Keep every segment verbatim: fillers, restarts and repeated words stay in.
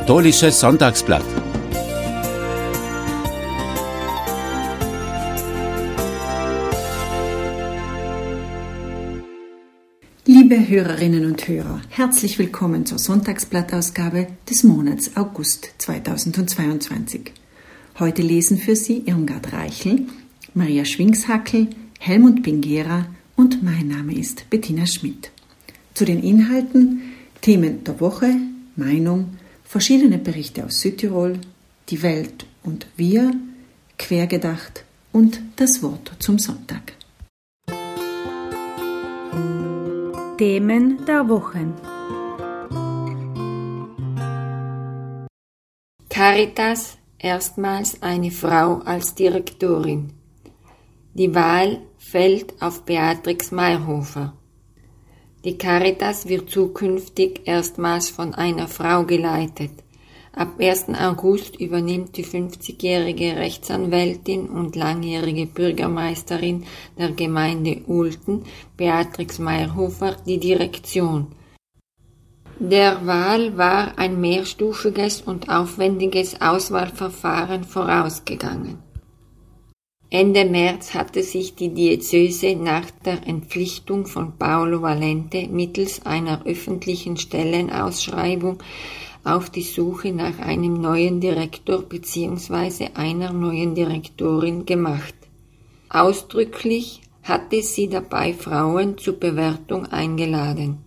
Katholisches Sonntagsblatt. Liebe Hörerinnen und Hörer, herzlich willkommen zur Sonntagsblattausgabe des Monats August zweitausendzweiundzwanzig. Heute lesen für Sie Irmgard Reichel, Maria Schwingshackel, Helmut Pingera und mein Name ist Bettina Schmidt. Zu den Inhalten: Themen der Woche, Meinung, verschiedene Berichte aus Südtirol, die Welt und wir, quergedacht und das Wort zum Sonntag. Themen der Woche. Caritas, erstmals eine Frau als Direktorin. Die Wahl fällt auf Beatrix Mayerhofer. Die Caritas wird zukünftig erstmals von einer Frau geleitet. Ab ersten August übernimmt die fünfzigjährige Rechtsanwältin und langjährige Bürgermeisterin der Gemeinde Ulten, Beatrix Mayerhofer, die Direktion. Der Wahl war ein mehrstufiges und aufwendiges Auswahlverfahren vorausgegangen. Ende März hatte sich die Diözese nach der Entpflichtung von Paolo Valente mittels einer öffentlichen Stellenausschreibung auf die Suche nach einem neuen Direktor bzw. einer neuen Direktorin gemacht. Ausdrücklich hatte sie dabei Frauen zur Bewertung eingeladen.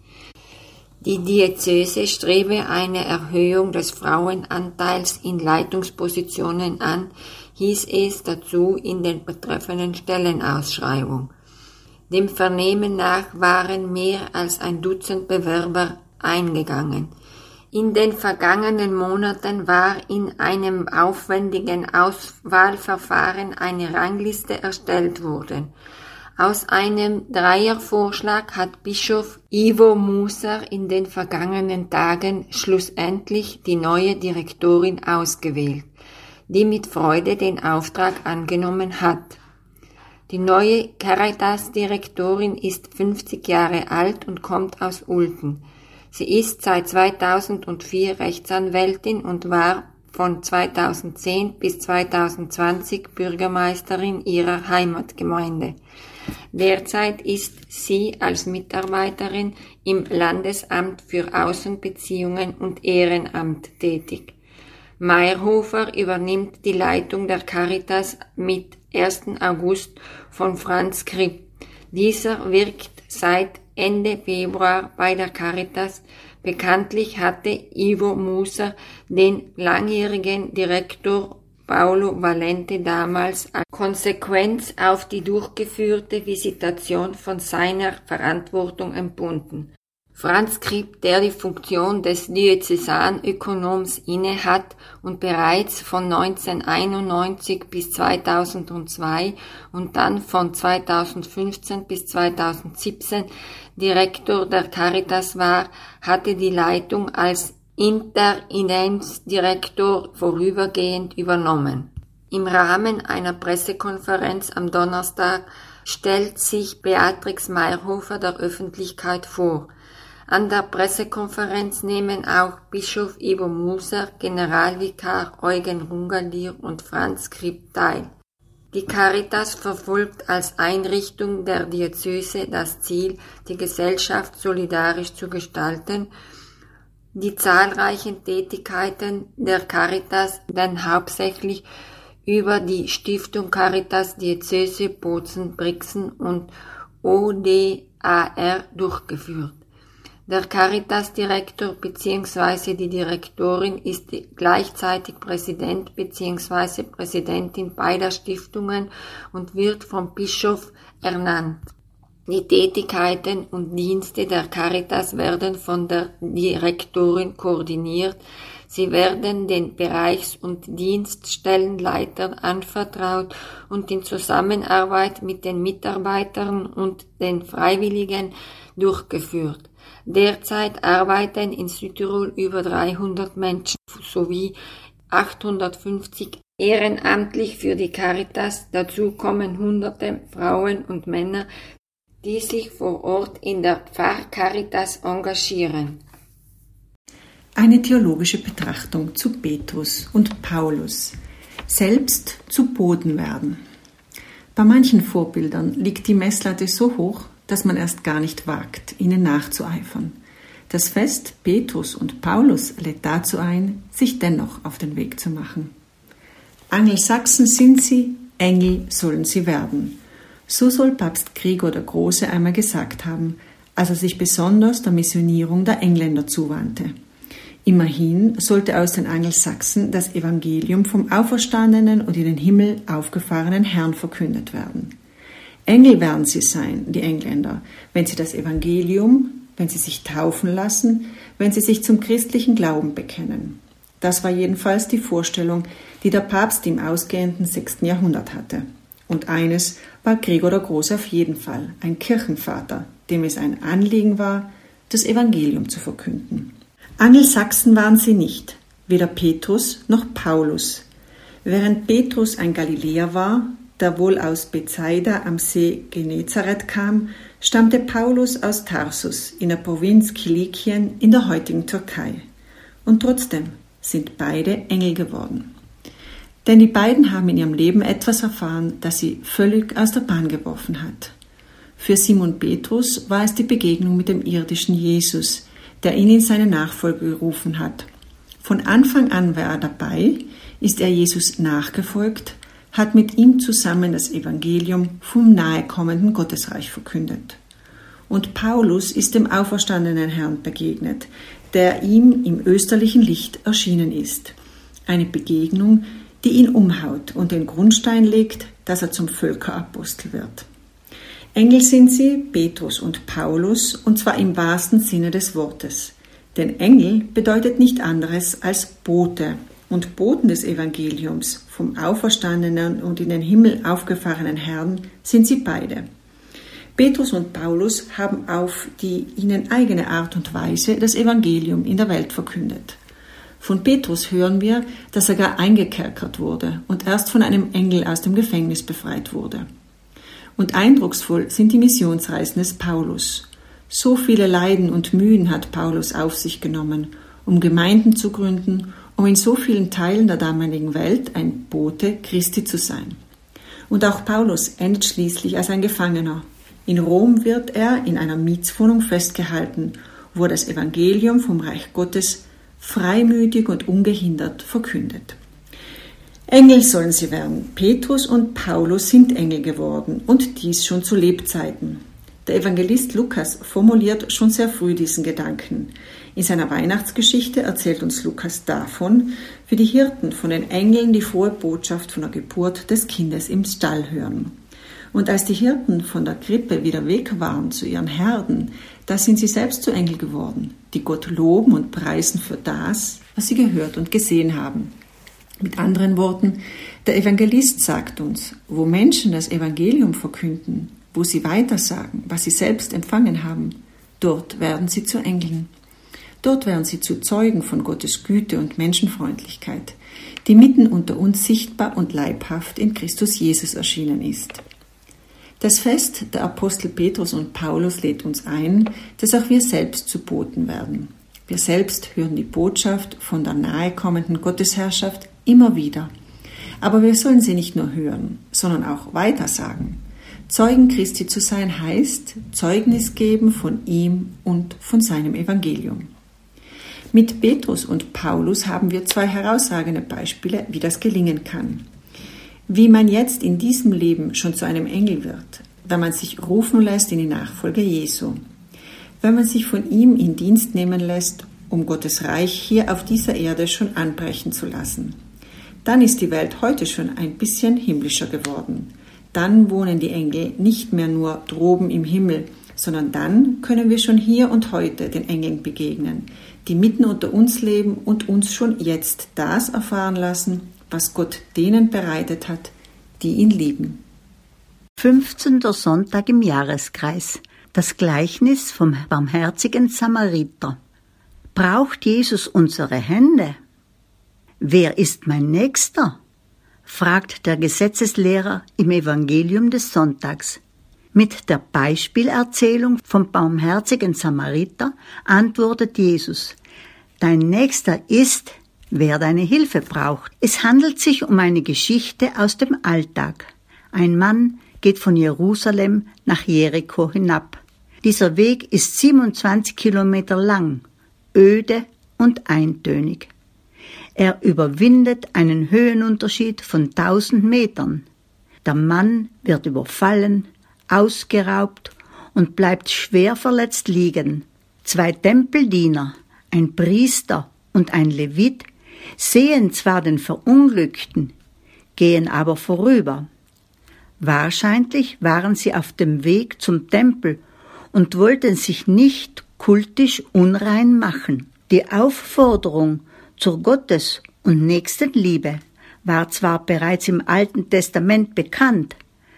Die Diözese strebe eine Erhöhung des Frauenanteils in Leitungspositionen an, hieß es dazu in der betreffenden Stellenausschreibung. Dem Vernehmen nach waren mehr als ein Dutzend Bewerber eingegangen. In den vergangenen Monaten war in einem aufwendigen Auswahlverfahren eine Rangliste erstellt worden. Aus einem Dreiervorschlag hat Bischof Ivo Muser in den vergangenen Tagen schlussendlich die neue Direktorin ausgewählt, die mit Freude den Auftrag angenommen hat. Die neue Caritas-Direktorin ist fünfzig Jahre alt und kommt aus Ulten. Sie ist seit zweitausendvier Rechtsanwältin und war von zweitausendzehn bis zweitausendzwanzig Bürgermeisterin ihrer Heimatgemeinde. Derzeit ist sie als Mitarbeiterin im Landesamt für Außenbeziehungen und Ehrenamt tätig. Mayerhofer übernimmt die Leitung der Caritas mit ersten August von Franz Kripp. Dieser wirkt seit Ende Februar bei der Caritas. Bekanntlich hatte Ivo Muser den langjährigen Direktor Paolo Valente damals als Konsequenz auf die durchgeführte Visitation von seiner Verantwortung entbunden. Franz Kripp, der die Funktion des Diözesanökonoms innehat und bereits von neunzehnhunderteinundneunzig bis zweitausendzwei und dann von zweitausendfünfzehn bis zweitausendsiebzehn Direktor der Caritas war, hatte die Leitung als Interimsdirektor vorübergehend übernommen. Im Rahmen einer Pressekonferenz am Donnerstag stellt sich Beatrix Mayerhofer der Öffentlichkeit vor. An der Pressekonferenz nehmen auch Bischof Ivo Muser, Generalvikar Eugen Rungalier und Franz Kripp teil. Die Caritas verfolgt als Einrichtung der Diözese das Ziel, die Gesellschaft solidarisch zu gestalten. Die zahlreichen Tätigkeiten der Caritas werden hauptsächlich über die Stiftung Caritas Diözese Bozen-Brixen und O D A R durchgeführt. Der Caritas-Direktor bzw. die Direktorin ist gleichzeitig Präsident bzw. Präsidentin beider Stiftungen und wird vom Bischof ernannt. Die Tätigkeiten und Dienste der Caritas werden von der Direktorin koordiniert. Sie werden den Bereichs- und Dienststellenleitern anvertraut und in Zusammenarbeit mit den Mitarbeitern und den Freiwilligen durchgeführt. Derzeit arbeiten in Südtirol über dreihundert Menschen sowie achthundertfünfzig ehrenamtlich für die Caritas. Dazu kommen hunderte Frauen und Männer, die sich vor Ort in der Pfarrcaritas engagieren. Eine theologische Betrachtung zu Petrus und Paulus. Selbst zu Boden werden. Bei manchen Vorbildern liegt die Messlatte so hoch, dass man erst gar nicht wagt, ihnen nachzueifern. Das Fest Petrus und Paulus lädt dazu ein, sich dennoch auf den Weg zu machen. Angelsachsen sind sie, Engel sollen sie werden. So soll Papst Gregor der Große einmal gesagt haben, als er sich besonders der Missionierung der Engländer zuwandte. Immerhin sollte aus den Angelsachsen das Evangelium vom auferstandenen und in den Himmel aufgefahrenen Herrn verkündet werden. Engel werden sie sein, die Engländer, wenn sie das Evangelium, wenn sie sich taufen lassen, wenn sie sich zum christlichen Glauben bekennen. Das war jedenfalls die Vorstellung, die der Papst im ausgehenden sechsten Jahrhundert hatte. Und eines war Gregor der Große auf jeden Fall, ein Kirchenvater, dem es ein Anliegen war, das Evangelium zu verkünden. Angelsachsen waren sie nicht, weder Petrus noch Paulus. Während Petrus ein Galiläer war, der wohl aus Bethsaida am See Genezareth kam, stammte Paulus aus Tarsus in der Provinz Kilikien in der heutigen Türkei. Und trotzdem sind beide Engel geworden. Denn die beiden haben in ihrem Leben etwas erfahren, das sie völlig aus der Bahn geworfen hat. Für Simon Petrus war es die Begegnung mit dem irdischen Jesus, der ihn in seine Nachfolge gerufen hat. Von Anfang an war er dabei, ist er Jesus nachgefolgt, hat mit ihm zusammen das Evangelium vom nahekommenden Gottesreich verkündet. Und Paulus ist dem auferstandenen Herrn begegnet, der ihm im österlichen Licht erschienen ist. Eine Begegnung, die ihn umhaut und den Grundstein legt, dass er zum Völkerapostel wird. Engel sind sie, Petrus und Paulus, und zwar im wahrsten Sinne des Wortes. Denn Engel bedeutet nicht anderes als Bote und Boten des Evangeliums, vom auferstandenen und in den Himmel aufgefahrenen Herrn sind sie beide. Petrus und Paulus haben auf die ihnen eigene Art und Weise das Evangelium in der Welt verkündet. Von Petrus hören wir, dass er gar eingekerkert wurde und erst von einem Engel aus dem Gefängnis befreit wurde. Und eindrucksvoll sind die Missionsreisen des Paulus. So viele Leiden und Mühen hat Paulus auf sich genommen, um Gemeinden zu gründen, um in so vielen Teilen der damaligen Welt ein Bote Christi zu sein. Und auch Paulus endet schließlich als ein Gefangener. In Rom wird er in einer Mietswohnung festgehalten, wo er das Evangelium vom Reich Gottes freimütig und ungehindert verkündet. Engel sollen sie werden. Petrus und Paulus sind Engel geworden und dies schon zu Lebzeiten. Der Evangelist Lukas formuliert schon sehr früh diesen Gedanken. In seiner Weihnachtsgeschichte erzählt uns Lukas davon, wie die Hirten von den Engeln die frohe Botschaft von der Geburt des Kindes im Stall hören. Und als die Hirten von der Krippe wieder weg waren zu ihren Herden, da sind sie selbst zu Engel geworden, die Gott loben und preisen für das, was sie gehört und gesehen haben. Mit anderen Worten, der Evangelist sagt uns, wo Menschen das Evangelium verkünden, wo sie weitersagen, was sie selbst empfangen haben, dort werden sie zu Engeln. Dort werden sie zu Zeugen von Gottes Güte und Menschenfreundlichkeit, die mitten unter uns sichtbar und leibhaft in Christus Jesus erschienen ist. Das Fest der Apostel Petrus und Paulus lädt uns ein, dass auch wir selbst zu Boten werden. Wir selbst hören die Botschaft von der nahekommenden Gottesherrschaft immer wieder. Aber wir sollen sie nicht nur hören, sondern auch weitersagen. Zeugen Christi zu sein heißt Zeugnis geben von ihm und von seinem Evangelium. Mit Petrus und Paulus haben wir zwei herausragende Beispiele, wie das gelingen kann. Wie man jetzt in diesem Leben schon zu einem Engel wird, wenn man sich rufen lässt in die Nachfolge Jesu. Wenn man sich von ihm in Dienst nehmen lässt, um Gottes Reich hier auf dieser Erde schon anbrechen zu lassen. Dann ist die Welt heute schon ein bisschen himmlischer geworden. Dann wohnen die Engel nicht mehr nur droben im Himmel, sondern dann können wir schon hier und heute den Engeln begegnen, die mitten unter uns leben und uns schon jetzt das erfahren lassen, was Gott denen bereitet hat, die ihn lieben. fünfzehnter Sonntag im Jahreskreis. Das Gleichnis vom barmherzigen Samariter. Braucht Jesus unsere Hände? Wer ist mein Nächster? Fragt der Gesetzeslehrer im Evangelium des Sonntags. Mit der Beispielerzählung vom barmherzigen Samariter antwortet Jesus: Dein Nächster ist, wer deine Hilfe braucht. Es handelt sich um eine Geschichte aus dem Alltag. Ein Mann geht von Jerusalem nach Jericho hinab. Dieser Weg ist siebenundzwanzig Kilometer lang, öde und eintönig. Er überwindet einen Höhenunterschied von tausend Metern. Der Mann wird überfallen, ausgeraubt und bleibt schwer verletzt liegen. Zwei Tempeldiener, ein Priester und ein Levit sehen zwar den Verunglückten, gehen aber vorüber. Wahrscheinlich waren sie auf dem Weg zum Tempel und wollten sich nicht kultisch unrein machen. Die Aufforderung zur Gottes- und Nächstenliebe war zwar bereits im Alten Testament bekannt,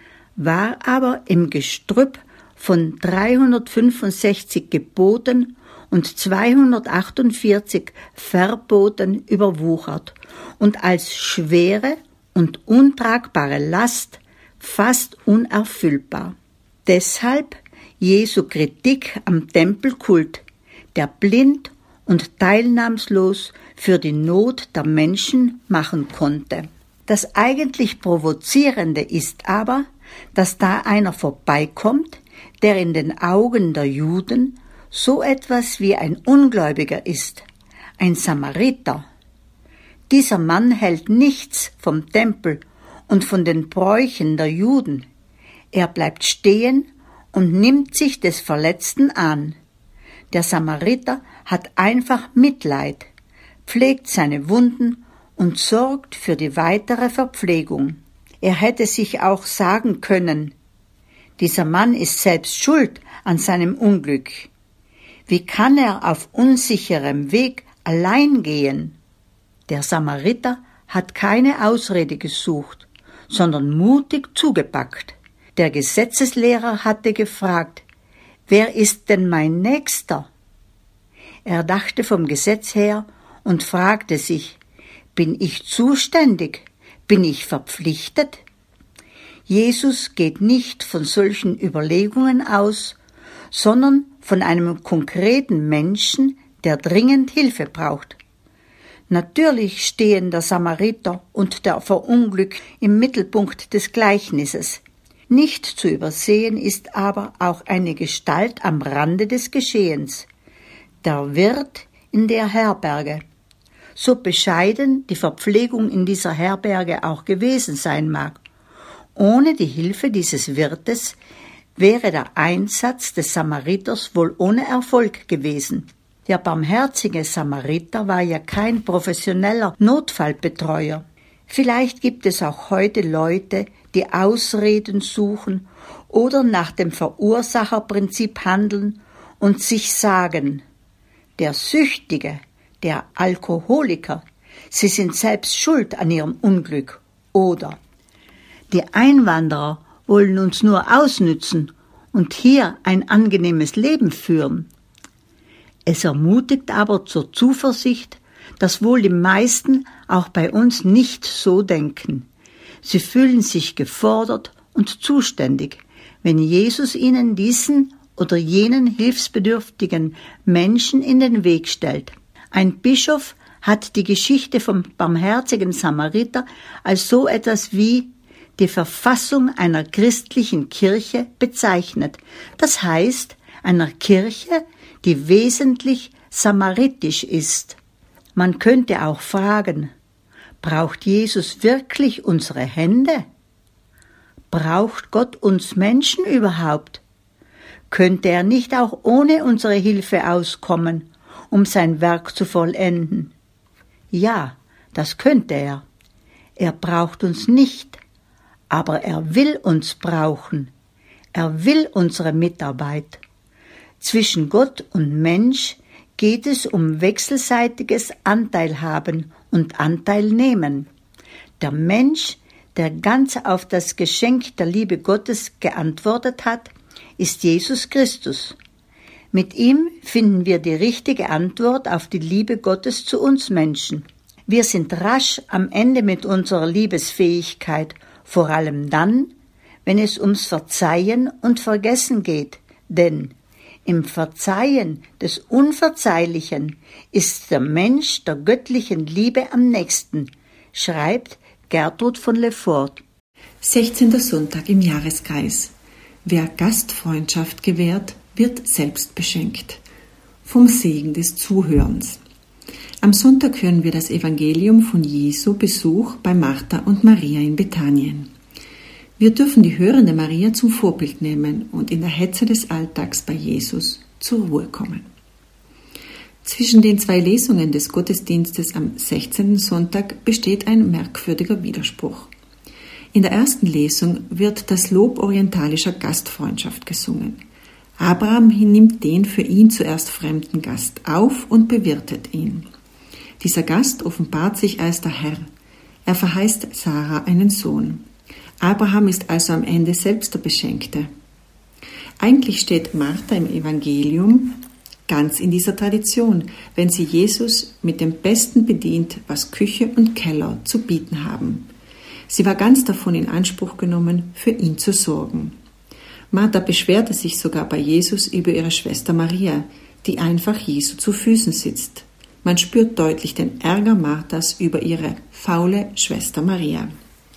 war aber im Gestrüpp von dreihundertfünfundsechzig Geboten und zweihundertachtundvierzig Verboten überwuchert und als schwere und untragbare Last fast unerfüllbar. Deshalb Jesu Kritik am Tempelkult, der blind und teilnahmslos für die Not der Menschen machen konnte. Das eigentlich Provozierende ist aber, dass da einer vorbeikommt, der in den Augen der Juden so etwas wie ein Ungläubiger ist, ein Samariter. Dieser Mann hält nichts vom Tempel und von den Bräuchen der Juden. Er bleibt stehen und nimmt sich des Verletzten an. Der Samariter hat einfach Mitleid, pflegt seine Wunden und sorgt für die weitere Verpflegung. Er hätte sich auch sagen können, dieser Mann ist selbst schuld an seinem Unglück. Wie kann er auf unsicherem Weg allein gehen? Der Samariter hat keine Ausrede gesucht, sondern mutig zugepackt. Der Gesetzeslehrer hatte gefragt, wer ist denn mein Nächster? Er dachte vom Gesetz her und fragte sich, bin ich zuständig? Bin ich verpflichtet? Jesus geht nicht von solchen Überlegungen aus, sondern von einem konkreten Menschen, der dringend Hilfe braucht. Natürlich stehen der Samariter und der Verunglückte im Mittelpunkt des Gleichnisses. Nicht zu übersehen ist aber auch eine Gestalt am Rande des Geschehens, der Wirt in der Herberge. So bescheiden die Verpflegung in dieser Herberge auch gewesen sein mag. Ohne die Hilfe dieses Wirtes wäre der Einsatz des Samariters wohl ohne Erfolg gewesen. Der barmherzige Samariter war ja kein professioneller Notfallbetreuer. Vielleicht gibt es auch heute Leute, die Ausreden suchen oder nach dem Verursacherprinzip handeln und sich sagen, der Süchtige, der Alkoholiker, sie sind selbst schuld an ihrem Unglück, oder die Einwanderer wollen uns nur ausnützen und hier ein angenehmes Leben führen. Es ermutigt aber zur Zuversicht, dass wohl die meisten auch bei uns nicht so denken. Sie fühlen sich gefordert und zuständig, wenn Jesus ihnen diesen oder jenen hilfsbedürftigen Menschen in den Weg stellt. Ein Bischof hat die Geschichte vom barmherzigen Samariter als so etwas wie die Verfassung einer christlichen Kirche bezeichnet. Das heißt, einer Kirche, die wesentlich samaritisch ist. Man könnte auch fragen, braucht Jesus wirklich unsere Hände? Braucht Gott uns Menschen überhaupt? Könnte er nicht auch ohne unsere Hilfe auskommen, um sein Werk zu vollenden? Ja, das könnte er. Er braucht uns nicht, aber er will uns brauchen. Er will unsere Mitarbeit. Zwischen Gott und Mensch geht es um wechselseitiges Anteilhaben und Anteilnehmen. Der Mensch, der ganz auf das Geschenk der Liebe Gottes geantwortet hat, ist Jesus Christus. Mit ihm finden wir die richtige Antwort auf die Liebe Gottes zu uns Menschen. Wir sind rasch am Ende mit unserer Liebesfähigkeit, vor allem dann, wenn es ums Verzeihen und Vergessen geht, denn Im Verzeihen des Unverzeihlichen ist der Mensch der göttlichen Liebe am nächsten, schreibt Gertrud von Lefort. sechzehnter Sonntag im Jahreskreis. Wer Gastfreundschaft gewährt, wird selbst beschenkt. Vom Segen des Zuhörens. Am Sonntag hören wir das Evangelium von Jesu Besuch bei Martha und Maria in Bethanien. Wir dürfen die hörende Maria zum Vorbild nehmen und in der Hetze des Alltags bei Jesus zur Ruhe kommen. Zwischen den zwei Lesungen des Gottesdienstes am sechzehnten Sonntag besteht ein merkwürdiger Widerspruch. In der ersten Lesung wird das Lob orientalischer Gastfreundschaft gesungen. Abraham nimmt den für ihn zuerst fremden Gast auf und bewirtet ihn. Dieser Gast offenbart sich als der Herr. Er verheißt Sarah einen Sohn. Abraham ist also am Ende selbst der Beschenkte. Eigentlich steht Martha im Evangelium ganz in dieser Tradition, wenn sie Jesus mit dem Besten bedient, was Küche und Keller zu bieten haben. Sie war ganz davon in Anspruch genommen, für ihn zu sorgen. Martha beschwerte sich sogar bei Jesus über ihre Schwester Maria, die einfach Jesu zu Füßen sitzt. Man spürt deutlich den Ärger Marthas über ihre faule Schwester Maria.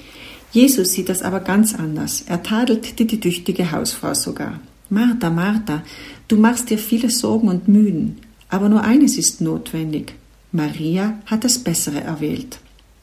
Jesus sieht das aber ganz anders. Er tadelt die, die tüchtige Hausfrau sogar. Martha, Martha, du machst dir viele Sorgen und Mühen, aber nur eines ist notwendig. Maria hat das Bessere erwählt.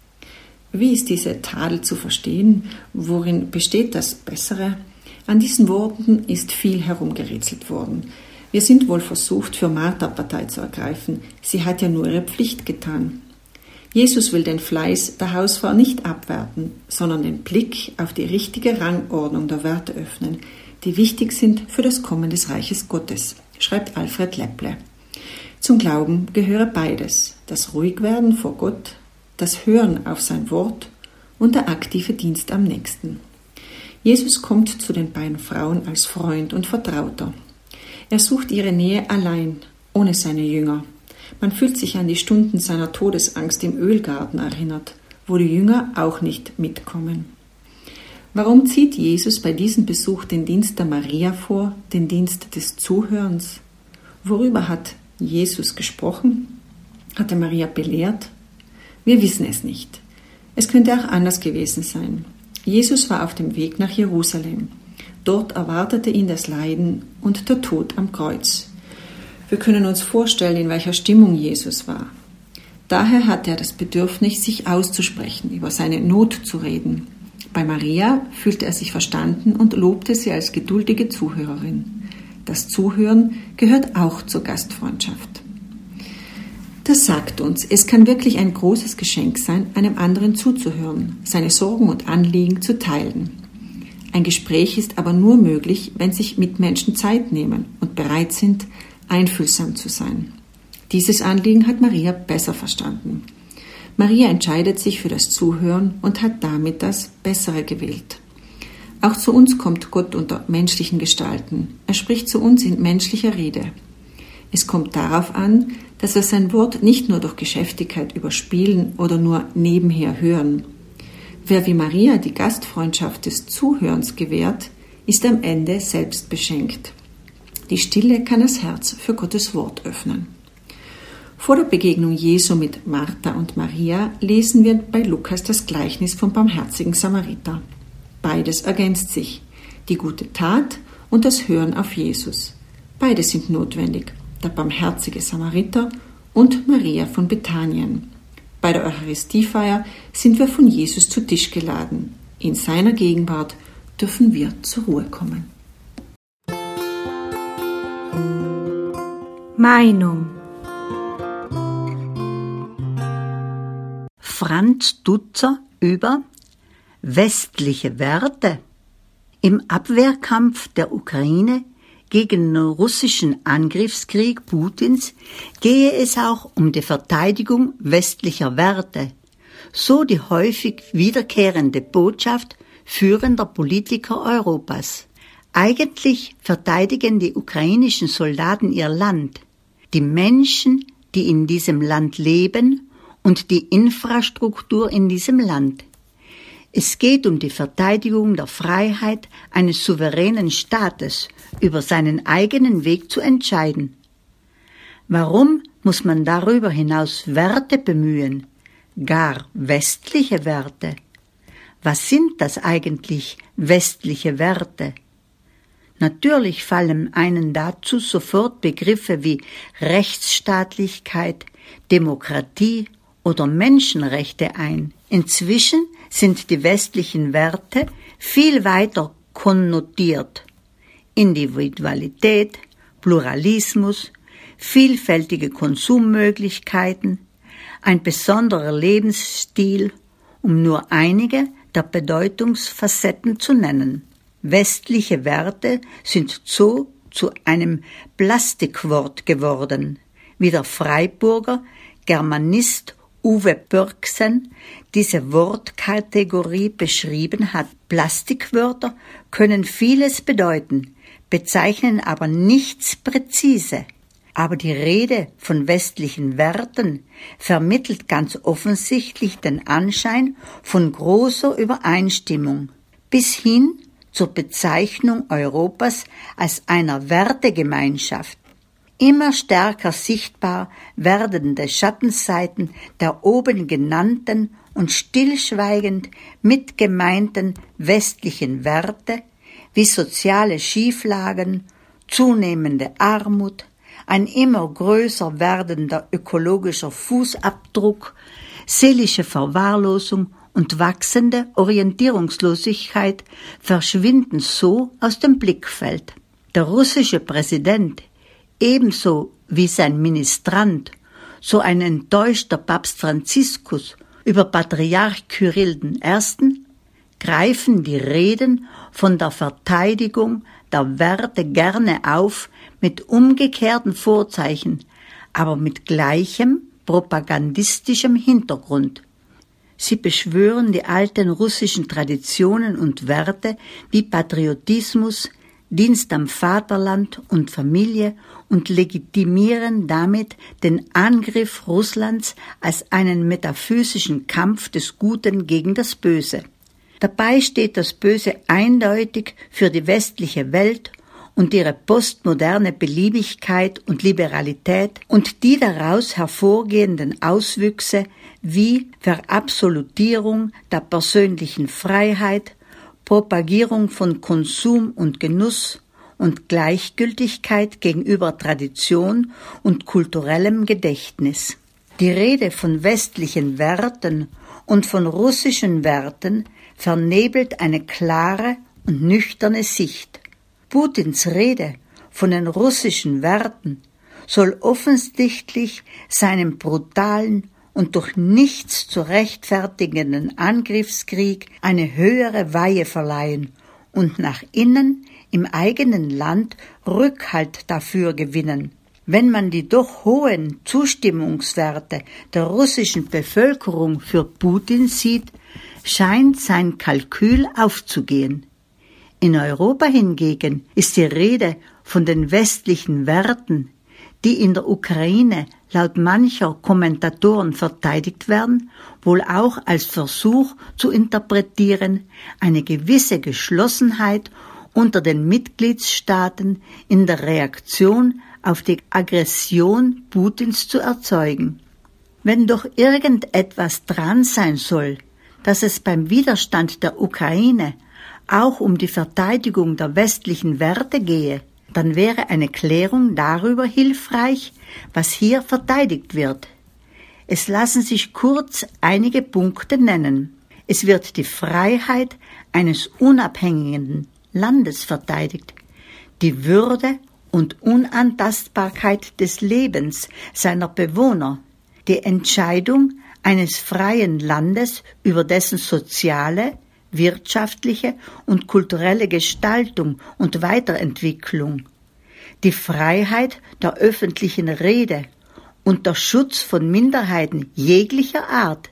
Wie ist diese Tadel zu verstehen? Worin besteht das Bessere? An diesen Worten ist viel herumgerätselt worden. Wir sind wohl versucht, für Martha Partei zu ergreifen. Sie hat ja nur ihre Pflicht getan. Jesus will den Fleiß der Hausfrau nicht abwerten, sondern den Blick auf die richtige Rangordnung der Werte öffnen, die wichtig sind für das Kommen des Reiches Gottes, schreibt Alfred Lepple. Zum Glauben gehöre beides, das Ruhigwerden vor Gott, das Hören auf sein Wort und der aktive Dienst am Nächsten. Jesus kommt zu den beiden Frauen als Freund und Vertrauter. Er sucht ihre Nähe allein, ohne seine Jünger. Man fühlt sich an die Stunden seiner Todesangst im Ölgarten erinnert, wo die Jünger auch nicht mitkommen. Warum zieht Jesus bei diesem Besuch den Dienst der Maria vor, den Dienst des Zuhörens? Worüber hat Jesus gesprochen? Hat er Maria belehrt? Wir wissen es nicht. Es könnte auch anders gewesen sein. Jesus war auf dem Weg nach Jerusalem. Dort erwartete ihn das Leiden und der Tod am Kreuz. Wir können uns vorstellen, in welcher Stimmung Jesus war. Daher hatte er das Bedürfnis, sich auszusprechen, über seine Not zu reden. Bei Maria fühlte er sich verstanden und lobte sie als geduldige Zuhörerin. Das Zuhören gehört auch zur Gastfreundschaft. Das sagt uns, es kann wirklich ein großes Geschenk sein, einem anderen zuzuhören, seine Sorgen und Anliegen zu teilen. Ein Gespräch ist aber nur möglich, wenn sich Mitmenschen Zeit nehmen und bereit sind, einfühlsam zu sein. Dieses Anliegen hat Maria besser verstanden. Maria entscheidet sich für das Zuhören und hat damit das Bessere gewählt. Auch zu uns kommt Gott unter menschlichen Gestalten. Er spricht zu uns in menschlicher Rede. Es kommt darauf an, dass wir sein Wort nicht nur durch Geschäftigkeit überspielen oder nur nebenher hören. Wer wie Maria die Gastfreundschaft des Zuhörens gewährt, ist am Ende selbst beschenkt. Die Stille kann das Herz für Gottes Wort öffnen. Vor der Begegnung Jesu mit Martha und Maria lesen wir bei Lukas das Gleichnis vom barmherzigen Samariter. Beides ergänzt sich, die gute Tat und das Hören auf Jesus. Beide sind notwendig, der barmherzige Samariter und Maria von Bethanien. Bei der Eucharistiefeier sind wir von Jesus zu Tisch geladen. In seiner Gegenwart dürfen wir zur Ruhe kommen. Meinung. Franz Dutzer über westliche Werte. Im Abwehrkampf der Ukraine gegen den russischen Angriffskrieg Putins gehe es auch um die Verteidigung westlicher Werte, so die häufig wiederkehrende Botschaft führender Politiker Europas. Eigentlich verteidigen die ukrainischen Soldaten ihr Land, die Menschen, die in diesem Land leben und die Infrastruktur in diesem Land. Es geht um die Verteidigung der Freiheit eines souveränen Staates, über seinen eigenen Weg zu entscheiden. Warum muss man darüber hinaus Werte bemühen, gar westliche Werte? Was sind das eigentlich, westliche Werte? Natürlich fallen einem dazu sofort Begriffe wie Rechtsstaatlichkeit, Demokratie oder Menschenrechte ein. Inzwischen sind die westlichen Werte viel weiter konnotiert. Individualität, Pluralismus, vielfältige Konsummöglichkeiten, ein besonderer Lebensstil, um nur einige der Bedeutungsfacetten zu nennen. Westliche Werte sind so zu einem Plastikwort geworden, wie der Freiburger Germanist Uwe Börksen diese Wortkategorie beschrieben hat. Plastikwörter können vieles bedeuten, bezeichnen aber nichts präzise. Aber die Rede von westlichen Werten vermittelt ganz offensichtlich den Anschein von großer Übereinstimmung, bis hin zur Bezeichnung Europas als einer Wertegemeinschaft. Immer stärker sichtbar werdende Schattenseiten der oben genannten und stillschweigend mitgemeinten westlichen Werte wie soziale Schieflagen, zunehmende Armut, ein immer größer werdender ökologischer Fußabdruck, seelische Verwahrlosung und wachsende Orientierungslosigkeit verschwinden so aus dem Blickfeld. Der russische Präsident, ebenso wie sein Ministrant, so ein enttäuschter Papst Franziskus über Patriarch Kyrill der Erste., greifen die Reden von der Verteidigung der Werte gerne auf mit umgekehrten Vorzeichen, aber mit gleichem propagandistischem Hintergrund. Sie beschwören die alten russischen Traditionen und Werte wie Patriotismus, Dienst am Vaterland und Familie und legitimieren damit den Angriff Russlands als einen metaphysischen Kampf des Guten gegen das Böse. Dabei steht das Böse eindeutig für die westliche Welt und ihre postmoderne Beliebigkeit und Liberalität und die daraus hervorgehenden Auswüchse wie Verabsolutierung der persönlichen Freiheit, Propagierung von Konsum und Genuss und Gleichgültigkeit gegenüber Tradition und kulturellem Gedächtnis. Die Rede von westlichen Werten und von russischen Werten vernebelt eine klare und nüchterne Sicht. Putins Rede von den russischen Werten soll offensichtlich seinem brutalen und durch nichts zu rechtfertigenden Angriffskrieg eine höhere Weihe verleihen und nach innen im eigenen Land Rückhalt dafür gewinnen. Wenn man die doch hohen Zustimmungswerte der russischen Bevölkerung für Putin sieht, scheint sein Kalkül aufzugehen. In Europa hingegen ist die Rede von den westlichen Werten, die in der Ukraine laut mancher Kommentatoren verteidigt werden, wohl auch als Versuch zu interpretieren, eine gewisse Geschlossenheit unter den Mitgliedstaaten in der Reaktion auf die Aggression Putins zu erzeugen. Wenn doch irgendetwas dran sein soll, dass es beim Widerstand der Ukraine auch um die Verteidigung der westlichen Werte gehe, dann wäre eine Klärung darüber hilfreich, was hier verteidigt wird. Es lassen sich kurz einige Punkte nennen. Es wird die Freiheit eines unabhängigen Landes verteidigt, die Würde und Unantastbarkeit des Lebens seiner Bewohner, die Entscheidung eines freien Landes über dessen soziale, wirtschaftliche und kulturelle Gestaltung und Weiterentwicklung, die Freiheit der öffentlichen Rede und der Schutz von Minderheiten jeglicher Art.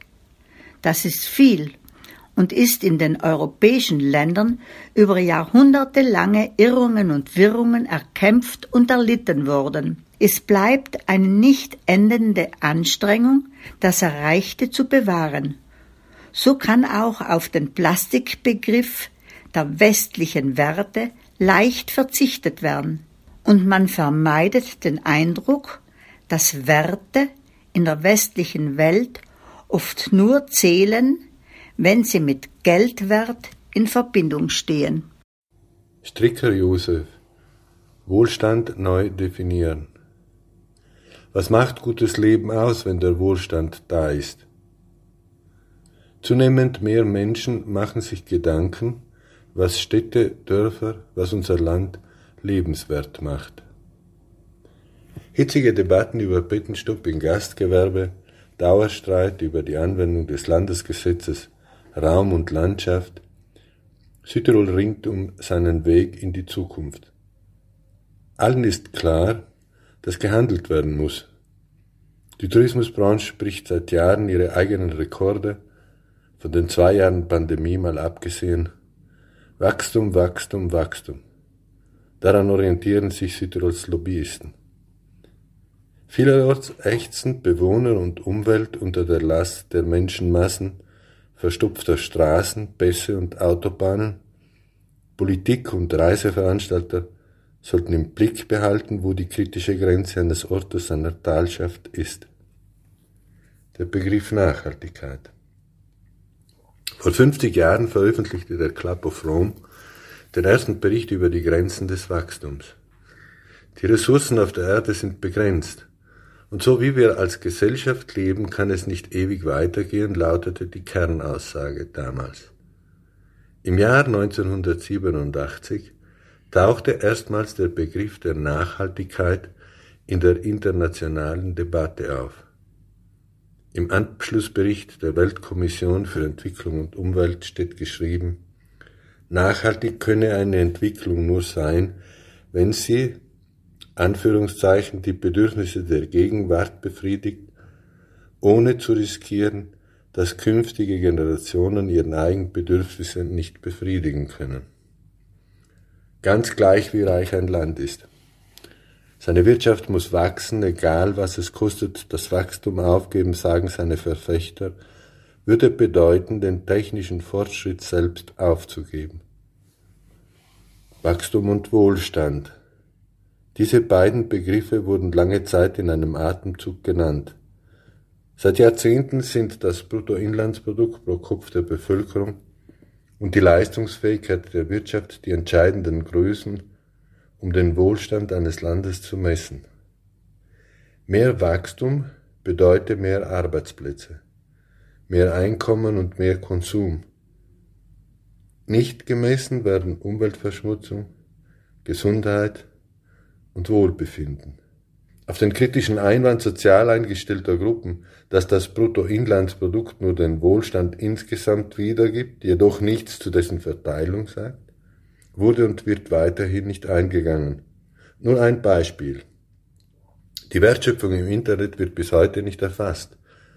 Das ist viel und ist in den europäischen Ländern über jahrhundertelange Irrungen und Wirrungen erkämpft und erlitten worden. Es bleibt eine nicht endende Anstrengung, das Erreichte zu bewahren. So kann auch auf den Plastikbegriff der westlichen Werte leicht verzichtet werden und man vermeidet den Eindruck, dass Werte in der westlichen Welt oft nur zählen, wenn sie mit Geldwert in Verbindung stehen. Stricker Josef: Wohlstand neu definieren. Was macht gutes Leben aus, wenn der Wohlstand da ist? Zunehmend mehr Menschen machen sich Gedanken, was Städte, Dörfer, was unser Land lebenswert macht. Hitzige Debatten über Bettenstopp im Gastgewerbe, Dauerstreit über die Anwendung des Landesgesetzes Raum und Landschaft. Südtirol ringt um seinen Weg in die Zukunft. Allen ist klar, dass gehandelt werden muss. Die Tourismusbranche bricht seit Jahren ihre eigenen Rekorde, von den zwei Jahren Pandemie mal abgesehen. Wachstum, Wachstum, Wachstum. Daran orientieren sich Südtirols Lobbyisten. Vielerorts ächzen Bewohner und Umwelt unter der Last der Menschenmassen, verstopfter Straßen, Pässe und Autobahnen. Politik und Reiseveranstalter sollten im Blick behalten, wo die kritische Grenze eines Ortes einer Talschaft ist. Der Begriff Nachhaltigkeit. Vor fünfzig Jahren veröffentlichte der Club of Rome den ersten Bericht über die Grenzen des Wachstums. Die Ressourcen auf der Erde sind begrenzt. Und so wie wir als Gesellschaft leben, kann es nicht ewig weitergehen, lautete die Kernaussage damals. Im Jahr neunzehnhundertsiebenundachtzig tauchte erstmals der Begriff der Nachhaltigkeit in der internationalen Debatte auf. Im Anschlussbericht der Weltkommission für Entwicklung und Umwelt steht geschrieben: Nachhaltig könne eine Entwicklung nur sein, wenn sie, Anführungszeichen, die Bedürfnisse der Gegenwart befriedigt, ohne zu riskieren, dass künftige Generationen ihren eigenen Bedürfnisse nicht befriedigen können. Ganz gleich wie reich ein Land ist. Seine Wirtschaft muss wachsen, egal was es kostet. Das Wachstum aufgeben, sagen seine Verfechter, würde bedeuten, den technischen Fortschritt selbst aufzugeben. Wachstum und Wohlstand. Diese beiden Begriffe wurden lange Zeit in einem Atemzug genannt. Seit Jahrzehnten sind das Bruttoinlandsprodukt pro Kopf der Bevölkerung und die Leistungsfähigkeit der Wirtschaft die entscheidenden Größen, um den Wohlstand eines Landes zu messen. Mehr Wachstum bedeutet mehr Arbeitsplätze, mehr Einkommen und mehr Konsum. Nicht gemessen werden Umweltverschmutzung, Gesundheit und Wohlbefinden. Auf den kritischen Einwand sozial eingestellter Gruppen, dass das Bruttoinlandsprodukt nur den Wohlstand insgesamt wiedergibt, jedoch nichts zu dessen Verteilung sagt, wurde und wird weiterhin nicht eingegangen. Nur ein Beispiel. Die Wertschöpfung im Internet wird bis heute nicht erfasst.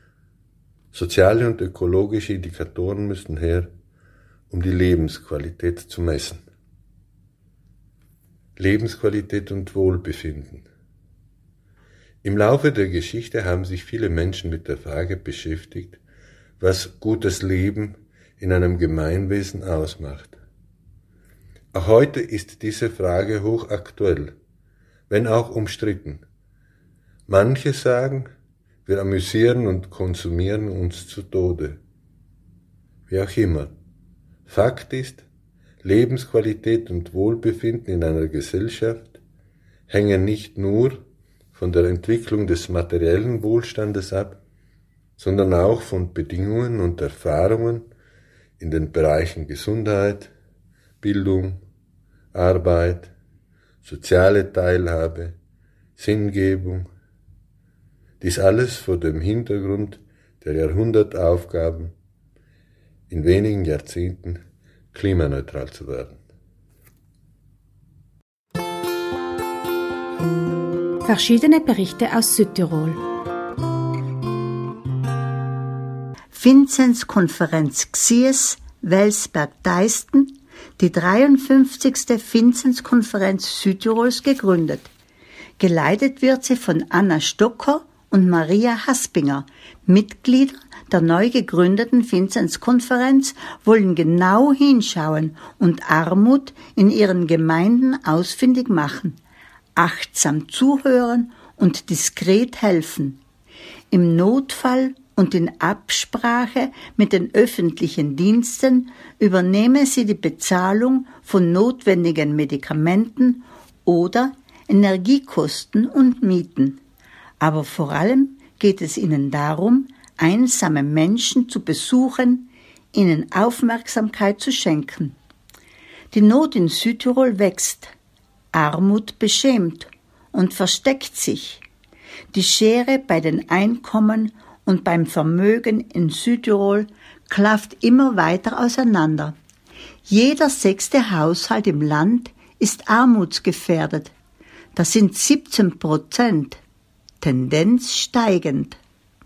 Soziale und ökologische Indikatoren müssen her, um die Lebensqualität zu messen. Lebensqualität und Wohlbefinden. Im Laufe der Geschichte haben sich viele Menschen mit der Frage beschäftigt, was gutes Leben in einem Gemeinwesen ausmacht. Auch heute ist diese Frage hochaktuell, wenn auch umstritten. Manche sagen, wir amüsieren und konsumieren uns zu Tode. Wie auch immer. Fakt ist, Lebensqualität und Wohlbefinden in einer Gesellschaft hängen nicht nur von der Entwicklung des materiellen Wohlstandes ab, sondern auch von Bedingungen und Erfahrungen in den Bereichen Gesundheit, Bildung, Arbeit, soziale Teilhabe, Sinngebung. Dies alles vor dem Hintergrund der Jahrhundertaufgaben, in wenigen Jahrzehnten klimaneutral zu werden. Verschiedene Berichte aus Südtirol. Vinzenzkonferenz Xies, Welsberg-Deisten, die dreiundfünfzigste Vinzenzkonferenz Südtirols gegründet. Geleitet wird sie von Anna Stocker und Maria Haspinger, Mitglieder der neu gegründeten Vinzenzkonferenz, wollen genau hinschauen und Armut in ihren Gemeinden ausfindig machen, achtsam zuhören und diskret helfen. Im Notfall und in Absprache mit den öffentlichen Diensten übernehme sie die Bezahlung von notwendigen Medikamenten oder Energiekosten und Mieten. Aber vor allem geht es ihnen darum, einsame Menschen zu besuchen, ihnen Aufmerksamkeit zu schenken. Die Not in Südtirol wächst, Armut beschämt und versteckt sich. Die Schere bei den Einkommen und beim Vermögen in Südtirol klafft immer weiter auseinander. Jeder sechste Haushalt im Land ist armutsgefährdet. Das sind siebzehn Prozent, Tendenz steigend.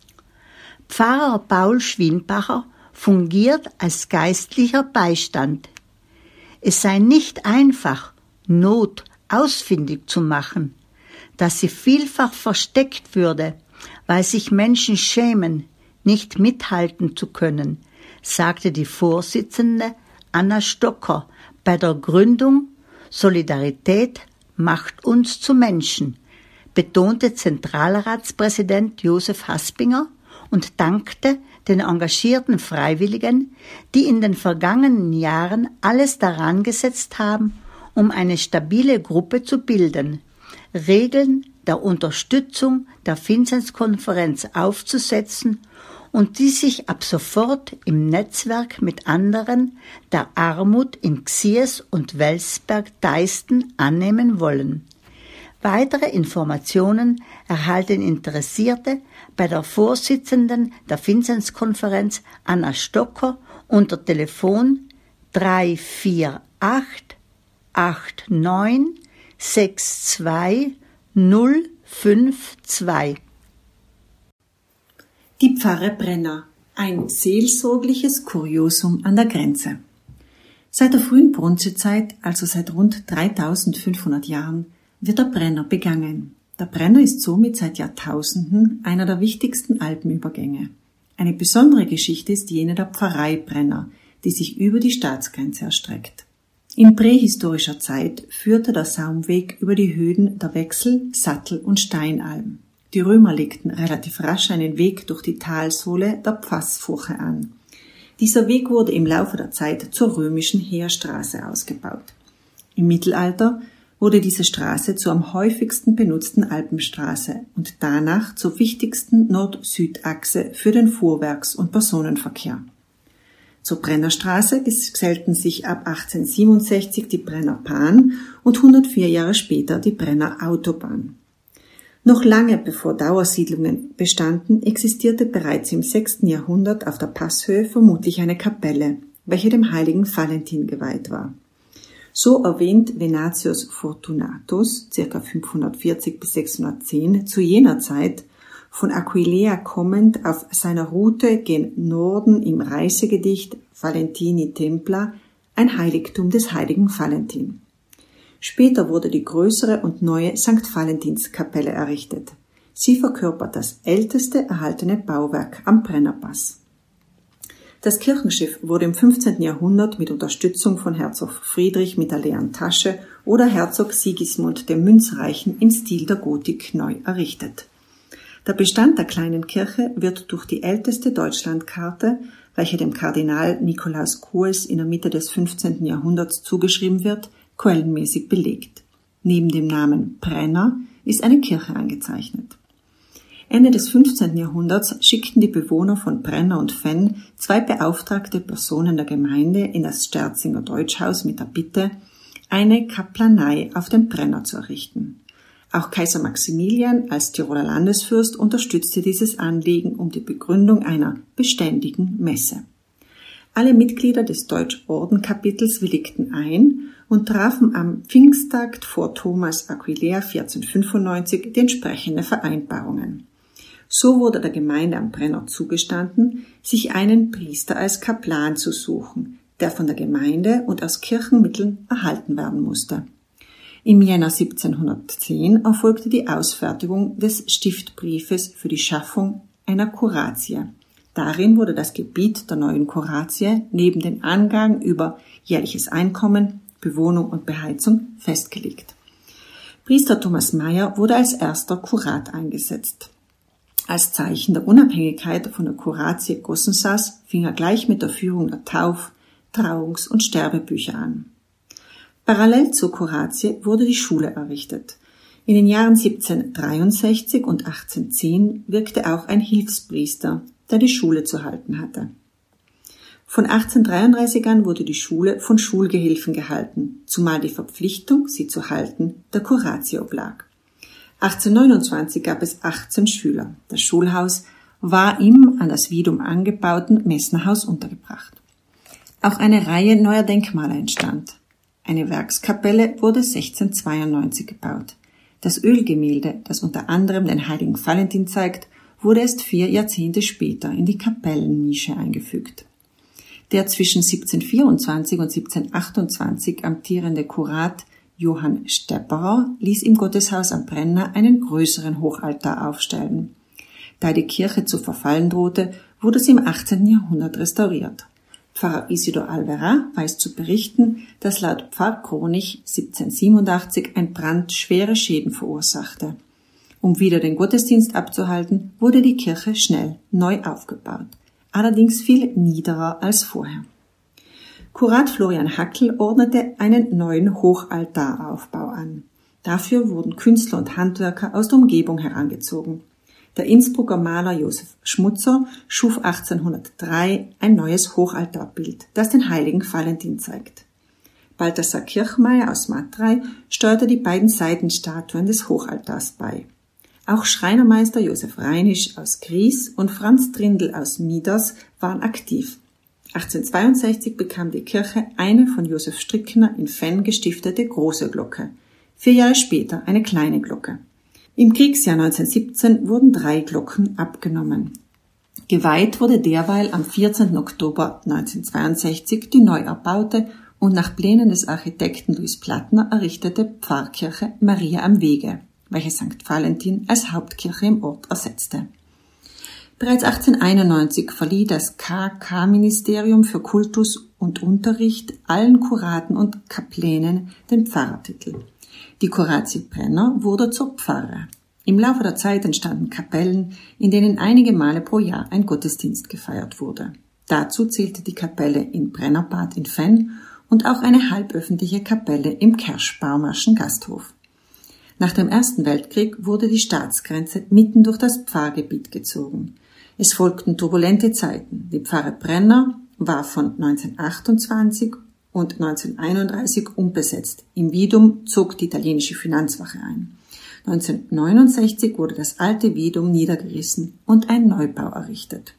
Pfarrer Paul Schwienbacher fungiert als geistlicher Beistand. Es sei nicht einfach, Not ausfindig zu machen, dass sie vielfach versteckt würde, weil sich Menschen schämen, nicht mithalten zu können, sagte die Vorsitzende Anna Stocker bei der Gründung Solidarität macht uns zu Menschen, betonte Zentralratspräsident Josef Haspinger und dankte den engagierten Freiwilligen, die in den vergangenen Jahren alles daran gesetzt haben, um eine stabile Gruppe zu bilden, Regeln der Unterstützung der Vinzenzkonferenz aufzusetzen und die sich ab sofort im Netzwerk mit anderen der Armut in Xiers und Welsberg-Deisten annehmen wollen. Weitere Informationen erhalten Interessierte bei der Vorsitzenden der Vinzenzkonferenz Anna Stocker unter Telefon drei vier acht acht neun sechs zwei null fünf zwei. Die Pfarre Brenner, ein seelsorgliches Kuriosum an der Grenze. Seit der frühen Bronzezeit, also seit rund dreitausendfünfhundert Jahren, wird der Brenner begangen. Der Brenner ist somit seit Jahrtausenden einer der wichtigsten Alpenübergänge. Eine besondere Geschichte ist jene der Pfarrei Brenner, die sich über die Staatsgrenze erstreckt. In prähistorischer Zeit führte der Saumweg über die Höhen der Wechsel-, Sattel- und Steinalm. Die Römer legten relativ rasch einen Weg durch die Talsohle der Pfassfurche an. Dieser Weg wurde im Laufe der Zeit zur römischen Heerstraße ausgebaut. Im Mittelalter wurde diese Straße zur am häufigsten benutzten Alpenstraße und danach zur wichtigsten Nord-Süd-Achse für den Fuhrwerks- und Personenverkehr. Zur Brennerstraße gesellten sich ab achtzehnhundertsiebenundsechzig die Brennerbahn und hundertvier Jahre später die Brennerautobahn. Noch lange bevor Dauersiedlungen bestanden, existierte bereits im sechsten Jahrhundert auf der Passhöhe vermutlich eine Kapelle, welche dem heiligen Valentin geweiht war. So erwähnt Venatius Fortunatus, ca. fünfhundertvierzig bis sechshundertzehn, zu jener Zeit, von Aquileia kommend auf seiner Route gen Norden im Reisegedicht Valentini Templa, ein Heiligtum des heiligen Valentin. Später wurde die größere und neue Sankt Valentinskapelle errichtet. Sie verkörpert das älteste erhaltene Bauwerk am Brennerpass. Das Kirchenschiff wurde im fünfzehnten Jahrhundert mit Unterstützung von Herzog Friedrich mit der leeren Tasche oder Herzog Sigismund dem Münzreichen im Stil der Gotik neu errichtet. Der Bestand der kleinen Kirche wird durch die älteste Deutschlandkarte, welche dem Kardinal Nikolaus Koes in der Mitte des fünfzehnten Jahrhunderts zugeschrieben wird, quellenmäßig belegt. Neben dem Namen Brenner ist eine Kirche eingezeichnet. Ende des fünfzehnten Jahrhunderts schickten die Bewohner von Brenner und Venn zwei beauftragte Personen der Gemeinde in das Sterzinger Deutschhaus mit der Bitte, eine Kaplanei auf dem Brenner zu errichten. Auch Kaiser Maximilian als Tiroler Landesfürst unterstützte dieses Anliegen um die Begründung einer beständigen Messe. Alle Mitglieder des Deutschordenkapitels willigten ein und trafen am Pfingsttag vor Thomas Aquileia vierzehnhundertfünfundneunzig die entsprechenden Vereinbarungen. So wurde der Gemeinde am Brenner zugestanden, sich einen Priester als Kaplan zu suchen, der von der Gemeinde und aus Kirchenmitteln erhalten werden musste. Im Jänner siebzehnhundertzehn erfolgte die Ausfertigung des Stiftbriefes für die Schaffung einer Kuratie. Darin wurde das Gebiet der neuen Kuratie neben den Angaben über jährliches Einkommen, Bewohnung und Beheizung festgelegt. Priester Thomas Meyer wurde als erster Kurat eingesetzt. Als Zeichen der Unabhängigkeit von der Kuratie Gossensas fing er gleich mit der Führung der Tauf-, Trauungs- und Sterbebücher an. Parallel zur Kuratie wurde die Schule errichtet. In den Jahren siebzehnhundertdreiundsechzig und achtzehnhundertzehn wirkte auch ein Hilfspriester, der die Schule zu halten hatte. Von achtzehnhundertdreiunddreißig an wurde die Schule von Schulgehilfen gehalten, zumal die Verpflichtung, sie zu halten, der Kuratie oblag. achtzehnhundertneunundzwanzig gab es achtzehn Schüler. Das Schulhaus war im an das Wiedum angebauten Messnerhaus untergebracht. Auch eine Reihe neuer Denkmale entstand. Eine Werkskapelle wurde sechzehnhundertzweiundneunzig gebaut. Das Ölgemälde, das unter anderem den heiligen Valentin zeigt, wurde erst vier Jahrzehnte später in die Kapellennische eingefügt. Der zwischen siebzehnhundertvierundzwanzig und siebzehnhundertachtundzwanzig amtierende Kurat Johann Stepperer ließ im Gotteshaus am Brenner einen größeren Hochaltar aufstellen. Da die Kirche zu verfallen drohte, wurde sie im achtzehnten Jahrhundert restauriert. Pfarrer Isidor Alvera weiß zu berichten, dass laut Pfarrchronik siebzehnhundertsiebenundachtzig ein Brand schwere Schäden verursachte. Um wieder den Gottesdienst abzuhalten, wurde die Kirche schnell neu aufgebaut, allerdings viel niederer als vorher. Kurat Florian Hackl ordnete einen neuen Hochaltaraufbau an. Dafür wurden Künstler und Handwerker aus der Umgebung herangezogen. Der Innsbrucker Maler Josef Schmutzer schuf achtzehnhundertdrei ein neues Hochaltarbild, das den heiligen Valentin zeigt. Balthasar Kirchmeier aus Matrei steuerte die beiden Seitenstatuen des Hochaltars bei. Auch Schreinermeister Josef Reinisch aus Gries und Franz Trindl aus Mieders waren aktiv. achtzehnhundertzweiundsechzig bekam die Kirche eine von Josef Strickner in Fenn gestiftete große Glocke, vier Jahre später eine kleine Glocke. Im Kriegsjahr neunzehnhundertsiebzehn wurden drei Glocken abgenommen. Geweiht wurde derweil am vierzehnten Oktober neunzehnhundertzweiundsechzig die neu erbaute und nach Plänen des Architekten Louis Plattner errichtete Pfarrkirche Maria am Wege, welche Sankt Valentin als Hauptkirche im Ort ersetzte. Bereits achtzehnhunderteinundneunzig verlieh das K K-Ministerium für Kultus und Unterricht allen Kuraten und Kaplänen den Pfarrertitel. Die Kuratie Brenner wurde zur Pfarre. Im Laufe der Zeit entstanden Kapellen, in denen einige Male pro Jahr ein Gottesdienst gefeiert wurde. Dazu zählte die Kapelle in Brennerbad in Fenn und auch eine halböffentliche Kapelle im Kerschbaumerschen Gasthof. Nach dem Ersten Weltkrieg wurde die Staatsgrenze mitten durch das Pfarrgebiet gezogen. Es folgten turbulente Zeiten. Die Pfarre Brenner war von neunzehnhundertachtundzwanzig und neunzehnhunderteinunddreißig unbesetzt. Im Wiedum zog die italienische Finanzwache ein. neunzehnhundertneunundsechzig wurde das alte Wiedum niedergerissen und ein Neubau errichtet.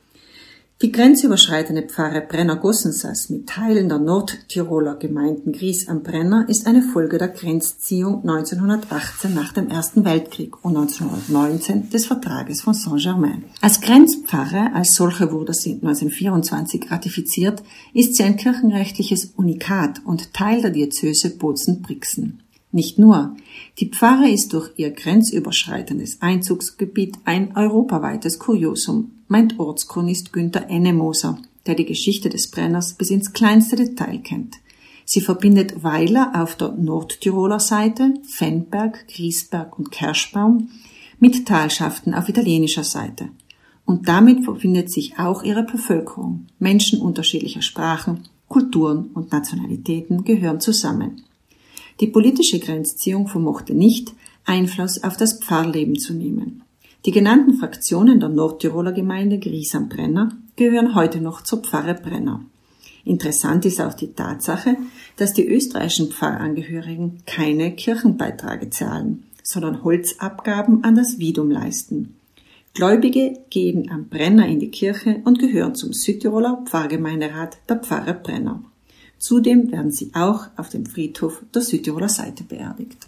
Die grenzüberschreitende Pfarre Brenner-Gossensas mit Teilen der Nordtiroler Gemeinden Gries am Brenner ist eine Folge der Grenzziehung neunzehnhundertachtzehn nach dem Ersten Weltkrieg und neunzehnhundertneunzehn des Vertrages von Saint-Germain. Als Grenzpfarre, als solche wurde sie neunzehnhundertvierundzwanzig ratifiziert, ist sie ein kirchenrechtliches Unikat und Teil der Diözese Bozen-Brixen. Nicht nur, die Pfarre ist durch ihr grenzüberschreitendes Einzugsgebiet ein europaweites Kuriosum, meint Ortschronist Günther Ennemoser, der die Geschichte des Brenners bis ins kleinste Detail kennt. Sie verbindet Weiler auf der Nordtiroler Seite, Fennberg, Griesberg und Kerschbaum, mit Talschaften auf italienischer Seite. Und damit verbindet sich auch ihre Bevölkerung. Menschen unterschiedlicher Sprachen, Kulturen und Nationalitäten gehören zusammen. Die politische Grenzziehung vermochte nicht, Einfluss auf das Pfarrleben zu nehmen. Die genannten Fraktionen der Nordtiroler Gemeinde Gries am Brenner gehören heute noch zur Pfarre Brenner. Interessant ist auch die Tatsache, dass die österreichischen Pfarrangehörigen keine Kirchenbeiträge zahlen, sondern Holzabgaben an das Wiedum leisten. Gläubige gehen am Brenner in die Kirche und gehören zum Südtiroler Pfarrgemeinderat der Pfarre Brenner. Zudem werden sie auch auf dem Friedhof der Südtiroler Seite beerdigt.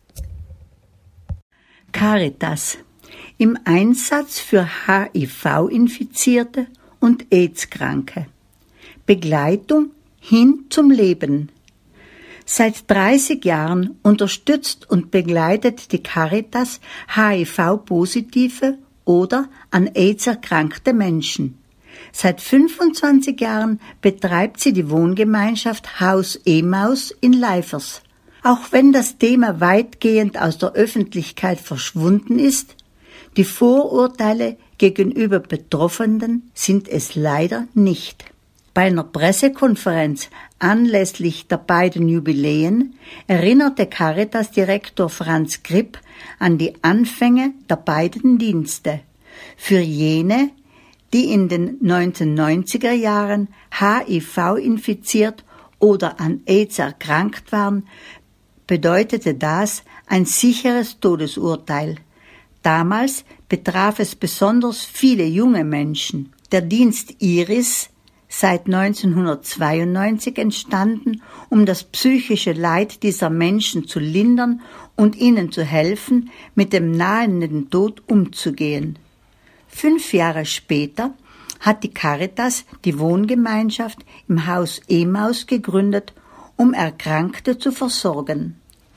Caritas im Einsatz für H I V-Infizierte und AIDS-Kranke. Begleitung hin zum Leben. Seit dreißig Jahren unterstützt und begleitet die Caritas H I V-positive oder an AIDS erkrankte Menschen. Seit fünfundzwanzig Jahren betreibt sie die Wohngemeinschaft Haus Emaus in Leifers. Auch wenn das Thema weitgehend aus der Öffentlichkeit verschwunden ist, die Vorurteile gegenüber Betroffenen sind es leider nicht. Bei einer Pressekonferenz anlässlich der beiden Jubiläen erinnerte Caritas-Direktor Franz Kripp an die Anfänge der beiden Dienste. Für jene, die in den neunzehnhundertneunziger Jahren H I V infiziert oder an AIDS erkrankt waren, bedeutete das ein sicheres Todesurteil. Damals betraf es besonders viele junge Menschen. Der Dienst Iris, seit neunzehnhundertzweiundneunzig entstanden, um das psychische Leid dieser Menschen zu lindern und ihnen zu helfen, mit dem nahenden Tod umzugehen. Fünf Jahre später hat die Caritas die Wohngemeinschaft im Haus Emaus gegründet, um Erkrankte zu versorgen.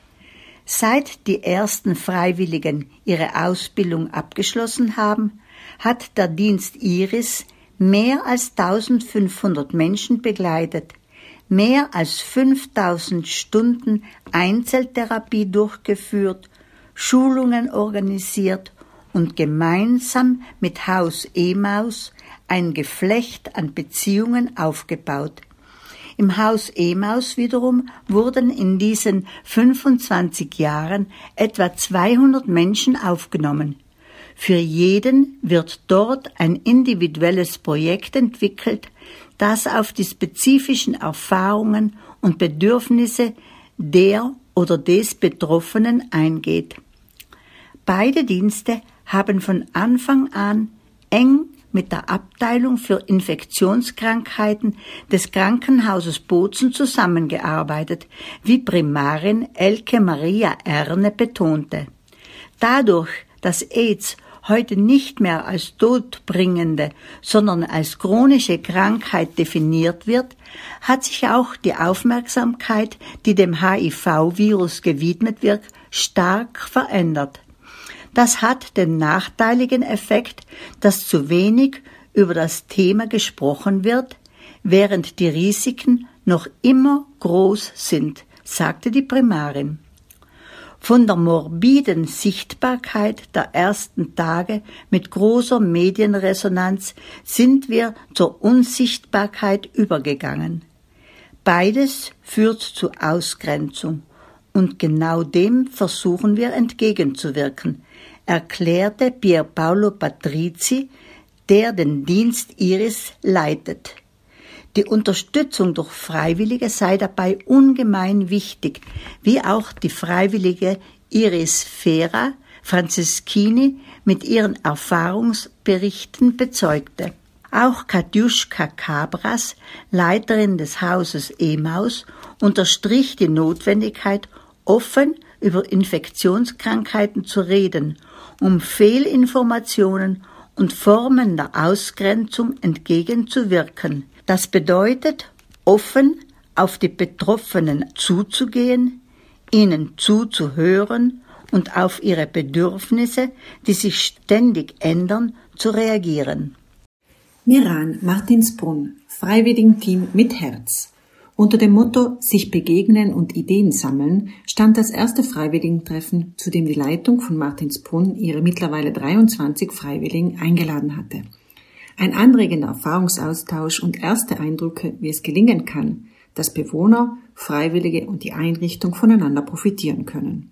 Seit die ersten Freiwilligen ihre Ausbildung abgeschlossen haben, hat der Dienst Iris mehr als eintausendfünfhundert Menschen begleitet, mehr als fünftausend Stunden Einzeltherapie durchgeführt, Schulungen organisiert und gemeinsam mit Haus Emaus ein Geflecht an Beziehungen aufgebaut. Im Haus Emaus wiederum wurden in diesen fünfundzwanzig Jahren etwa zweihundert Menschen aufgenommen. Für jeden wird dort ein individuelles Projekt entwickelt, das auf die spezifischen Erfahrungen und Bedürfnisse der oder des Betroffenen eingeht. Beide Dienste haben von Anfang an eng mit der Abteilung für Infektionskrankheiten des Krankenhauses Bozen zusammengearbeitet, wie Primarin Elke Maria Erne betonte. Dadurch, dass AIDS heute nicht mehr als todbringende, sondern als chronische Krankheit definiert wird, hat sich auch die Aufmerksamkeit, die dem H I V-Virus gewidmet wird, stark verändert. Das hat den nachteiligen Effekt, dass zu wenig über das Thema gesprochen wird, während die Risiken noch immer groß sind, sagte die Primarin. Von der morbiden Sichtbarkeit der ersten Tage mit großer Medienresonanz sind wir zur Unsichtbarkeit übergegangen. Beides führt zu Ausgrenzung, und genau dem versuchen wir entgegenzuwirken, erklärte Pierpaolo Patrizi, der den Dienst Iris leitet. Die Unterstützung durch Freiwillige sei dabei ungemein wichtig, wie auch die Freiwillige Iris Fera Franceschini mit ihren Erfahrungsberichten bezeugte. Auch Katjuschka Cabras, Leiterin des Hauses Emaus, unterstrich die Notwendigkeit, offen über Infektionskrankheiten zu reden, um Fehlinformationen und Formen der Ausgrenzung entgegenzuwirken. Das bedeutet, offen auf die Betroffenen zuzugehen, ihnen zuzuhören und auf ihre Bedürfnisse, die sich ständig ändern, zu reagieren. Meran Martinsbrunn, Freiwilligenteam mit Herz. Unter dem Motto »Sich begegnen und Ideen sammeln« stand das erste Freiwilligentreffen, zu dem die Leitung von Martinsbrunn ihre mittlerweile dreiundzwanzig Freiwilligen eingeladen hatte. Ein anregender Erfahrungsaustausch und erste Eindrücke, wie es gelingen kann, dass Bewohner, Freiwillige und die Einrichtung voneinander profitieren können.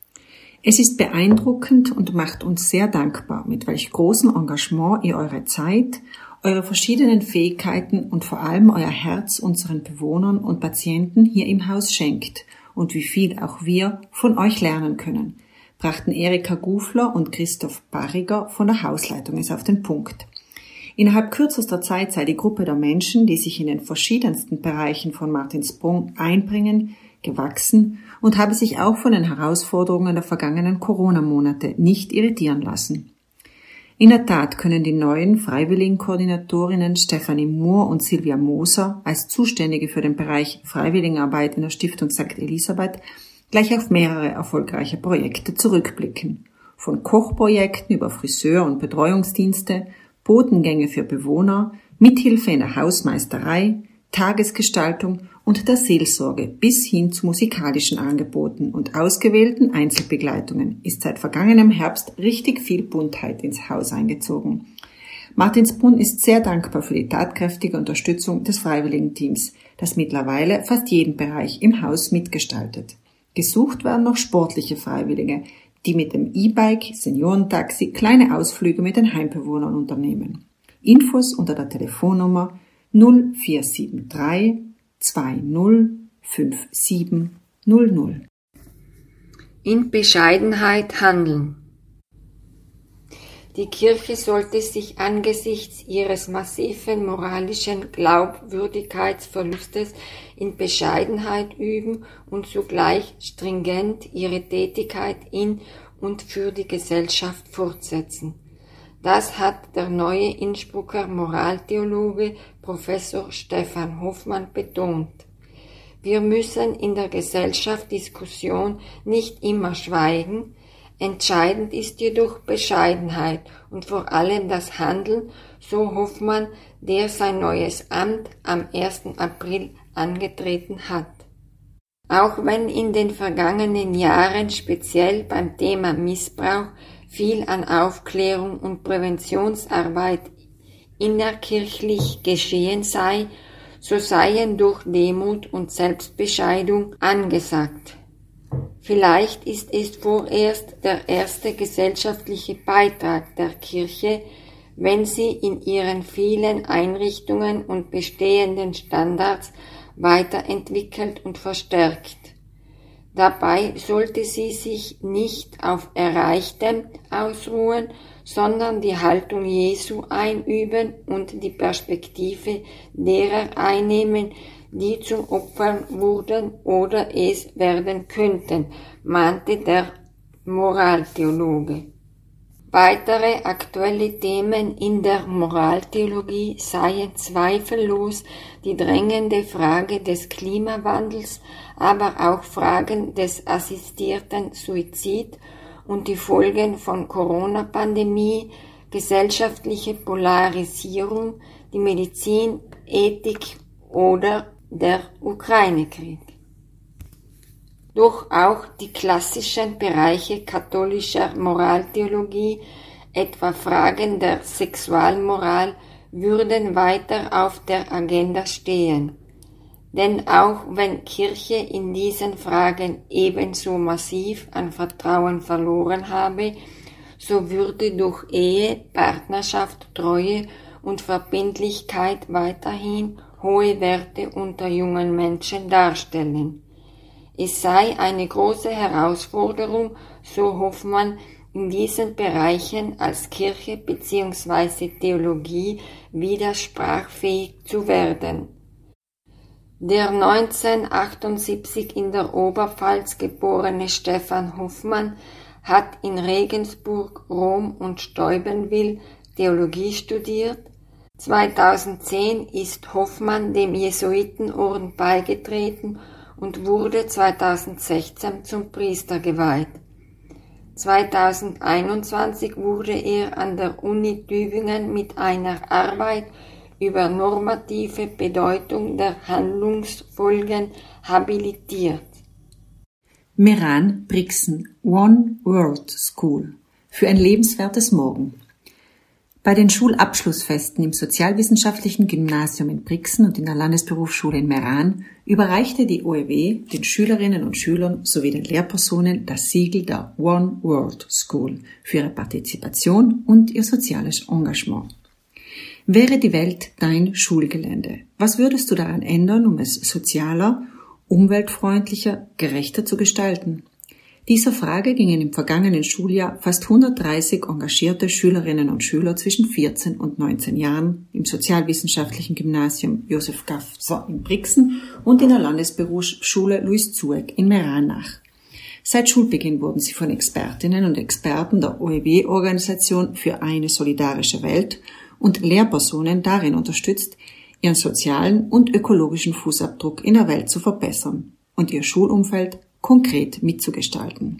Es ist beeindruckend und macht uns sehr dankbar, mit welch großem Engagement ihr eure Zeit, eure verschiedenen Fähigkeiten und vor allem euer Herz unseren Bewohnern und Patienten hier im Haus schenkt und wie viel auch wir von euch lernen können, brachten Erika Gufler und Christoph Barriger von der Hausleitung es auf den Punkt. Innerhalb kürzester Zeit sei die Gruppe der Menschen, die sich in den verschiedensten Bereichen von Martinsbrunn einbringen, gewachsen und habe sich auch von den Herausforderungen der vergangenen Corona-Monate nicht irritieren lassen. In der Tat können die neuen Freiwilligenkoordinatorinnen Stefanie Mohr und Silvia Moser als Zuständige für den Bereich Freiwilligenarbeit in der Stiftung Sankt Elisabeth gleich auf mehrere erfolgreiche Projekte zurückblicken. Von Kochprojekten über Friseur- und Betreuungsdienste, Botengänge für Bewohner, Mithilfe in der Hausmeisterei, Tagesgestaltung und der Seelsorge bis hin zu musikalischen Angeboten und ausgewählten Einzelbegleitungen ist seit vergangenem Herbst richtig viel Buntheit ins Haus eingezogen. Martinsbrunn ist sehr dankbar für die tatkräftige Unterstützung des Freiwilligenteams, das mittlerweile fast jeden Bereich im Haus mitgestaltet. Gesucht werden noch sportliche Freiwillige, die mit dem E-Bike, Seniorentaxi kleine Ausflüge mit den Heimbewohnern unternehmen. Infos unter der Telefonnummer null vier sieben drei zwei null fünf sieben null null. In Bescheidenheit handeln. Die Kirche sollte sich angesichts ihres massiven moralischen Glaubwürdigkeitsverlustes in Bescheidenheit üben und zugleich stringent ihre Tätigkeit in und für die Gesellschaft fortsetzen. Das hat der neue Innsbrucker Moraltheologe Professor Stefan Hoffmann betont. Wir müssen in der Gesellschaftsdiskussion nicht immer schweigen, entscheidend ist jedoch Bescheidenheit und vor allem das Handeln, so Hoffmann, der sein neues Amt am ersten April angetreten hat. Auch wenn in den vergangenen Jahren speziell beim Thema Missbrauch viel an Aufklärung und Präventionsarbeit innerkirchlich geschehen sei, so seien durch Demut und Selbstbescheidung angesagt. Vielleicht ist es vorerst der erste gesellschaftliche Beitrag der Kirche, wenn sie in ihren vielen Einrichtungen und bestehenden Standards weiterentwickelt und verstärkt. Dabei sollte sie sich nicht auf Erreichtem ausruhen, sondern die Haltung Jesu einüben und die Perspektive derer einnehmen, die zum Opfer wurden oder es werden könnten, mahnte der Moraltheologe. Weitere aktuelle Themen in der Moraltheologie seien zweifellos die drängende Frage des Klimawandels, aber auch Fragen des assistierten Suizid und die Folgen von Corona-Pandemie, gesellschaftliche Polarisierung, die Medizin, Ethik oder der Ukraine-Krieg. Doch auch die klassischen Bereiche katholischer Moraltheologie, etwa Fragen der Sexualmoral, würden weiter auf der Agenda stehen. Denn auch wenn Kirche in diesen Fragen ebenso massiv an Vertrauen verloren habe, so würde durch Ehe, Partnerschaft, Treue und Verbindlichkeit weiterhin hohe Werte unter jungen Menschen darstellen. Es sei eine große Herausforderung, so Hoffmann, in diesen Bereichen als Kirche bzw. Theologie wieder sprachfähig zu werden. Der neunzehnhundertachtundsiebzig in der Oberpfalz geborene Stefan Hoffmann hat in Regensburg, Rom und Steubenwil Theologie studiert. zweitausendzehn ist Hoffmann dem Jesuitenorden beigetreten und wurde zweitausendsechzehn zum Priester geweiht. zweitausendeinundzwanzig wurde er an der Uni Tübingen mit einer Arbeit über normative Bedeutung der Handlungsfolgen habilitiert. Meran Brixen, One World School, für ein lebenswertes Morgen. Bei den Schulabschlussfesten im Sozialwissenschaftlichen Gymnasium in Brixen und in der Landesberufsschule in Meran überreichte die O E W den Schülerinnen und Schülern sowie den Lehrpersonen das Siegel der One World School für ihre Partizipation und ihr soziales Engagement. Wäre die Welt dein Schulgelände? Was würdest du daran ändern, um es sozialer, umweltfreundlicher, gerechter zu gestalten? Dieser Frage gingen im vergangenen Schuljahr fast hundertdreißig engagierte Schülerinnen und Schüler zwischen vierzehn und neunzehn Jahren im Sozialwissenschaftlichen Gymnasium Josef Gafser in Brixen und in der Landesberufsschule Louis Zueck in Meran nach. Seit Schulbeginn wurden sie von Expertinnen und Experten der O E W-Organisation für eine solidarische Welt und Lehrpersonen darin unterstützt, ihren sozialen und ökologischen Fußabdruck in der Welt zu verbessern und ihr Schulumfeld konkret mitzugestalten.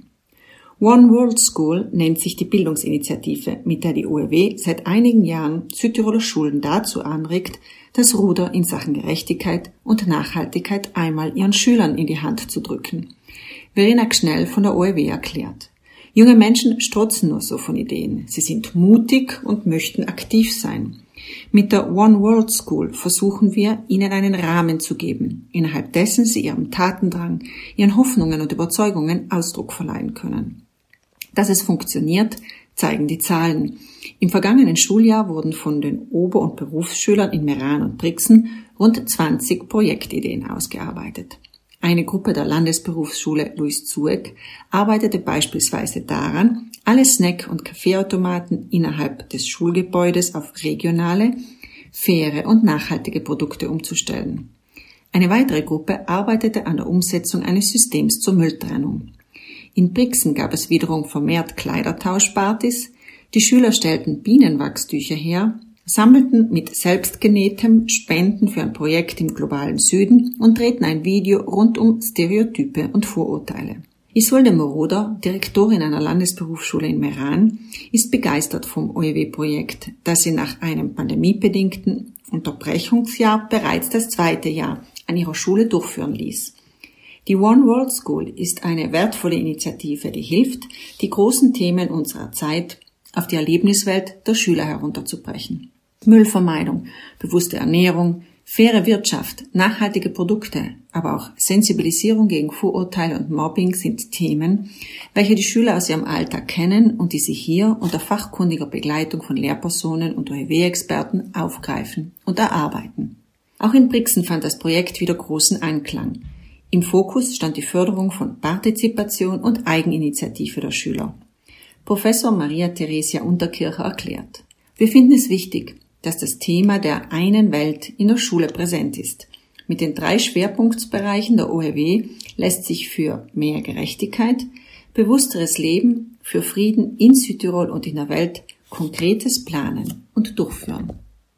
One World School nennt sich die Bildungsinitiative, mit der die O E W seit einigen Jahren Südtiroler Schulen dazu anregt, das Ruder in Sachen Gerechtigkeit und Nachhaltigkeit einmal ihren Schülern in die Hand zu drücken. Verena Gschnell von der O E W erklärt: Junge Menschen strotzen nur so von Ideen. Sie sind mutig und möchten aktiv sein. Mit der One World School versuchen wir, ihnen einen Rahmen zu geben, innerhalb dessen sie ihrem Tatendrang, ihren Hoffnungen und Überzeugungen Ausdruck verleihen können. Dass es funktioniert, zeigen die Zahlen. Im vergangenen Schuljahr wurden von den Ober- und Berufsschülern in Meran und Brixen rund zwanzig Projektideen ausgearbeitet. Eine Gruppe der Landesberufsschule Louis Zueck arbeitete beispielsweise daran, alle Snack- und Kaffeeautomaten innerhalb des Schulgebäudes auf regionale, faire und nachhaltige Produkte umzustellen. Eine weitere Gruppe arbeitete an der Umsetzung eines Systems zur Mülltrennung. In Brixen gab es wiederum vermehrt Kleidertauschpartys, die Schüler stellten Bienenwachstücher her, sammelten mit selbstgenähtem Spenden für ein Projekt im globalen Süden und drehten ein Video rund um Stereotype und Vorurteile. Isolde Moroder, Direktorin einer Landesberufsschule in Meran, ist begeistert vom O E W-Projekt, das sie nach einem pandemiebedingten Unterbrechungsjahr bereits das zweite Jahr an ihrer Schule durchführen ließ. Die One World School ist eine wertvolle Initiative, die hilft, die großen Themen unserer Zeit auf die Erlebniswelt der Schüler herunterzubrechen. Müllvermeidung, bewusste Ernährung, faire Wirtschaft, nachhaltige Produkte, aber auch Sensibilisierung gegen Vorurteile und Mobbing sind Themen, welche die Schüler aus ihrem Alltag kennen und die sie hier unter fachkundiger Begleitung von Lehrpersonen und O E W-Experten aufgreifen und erarbeiten. Auch in Brixen fand das Projekt wieder großen Anklang. Im Fokus stand die Förderung von Partizipation und Eigeninitiative der Schüler. Professor Maria Theresia Unterkircher erklärt: Wir finden es wichtig, dass das Thema der einen Welt in der Schule präsent ist. Mit den drei Schwerpunktbereichen der O E W lässt sich für mehr Gerechtigkeit, bewussteres Leben, für Frieden in Südtirol und in der Welt Konkretes planen und durchführen.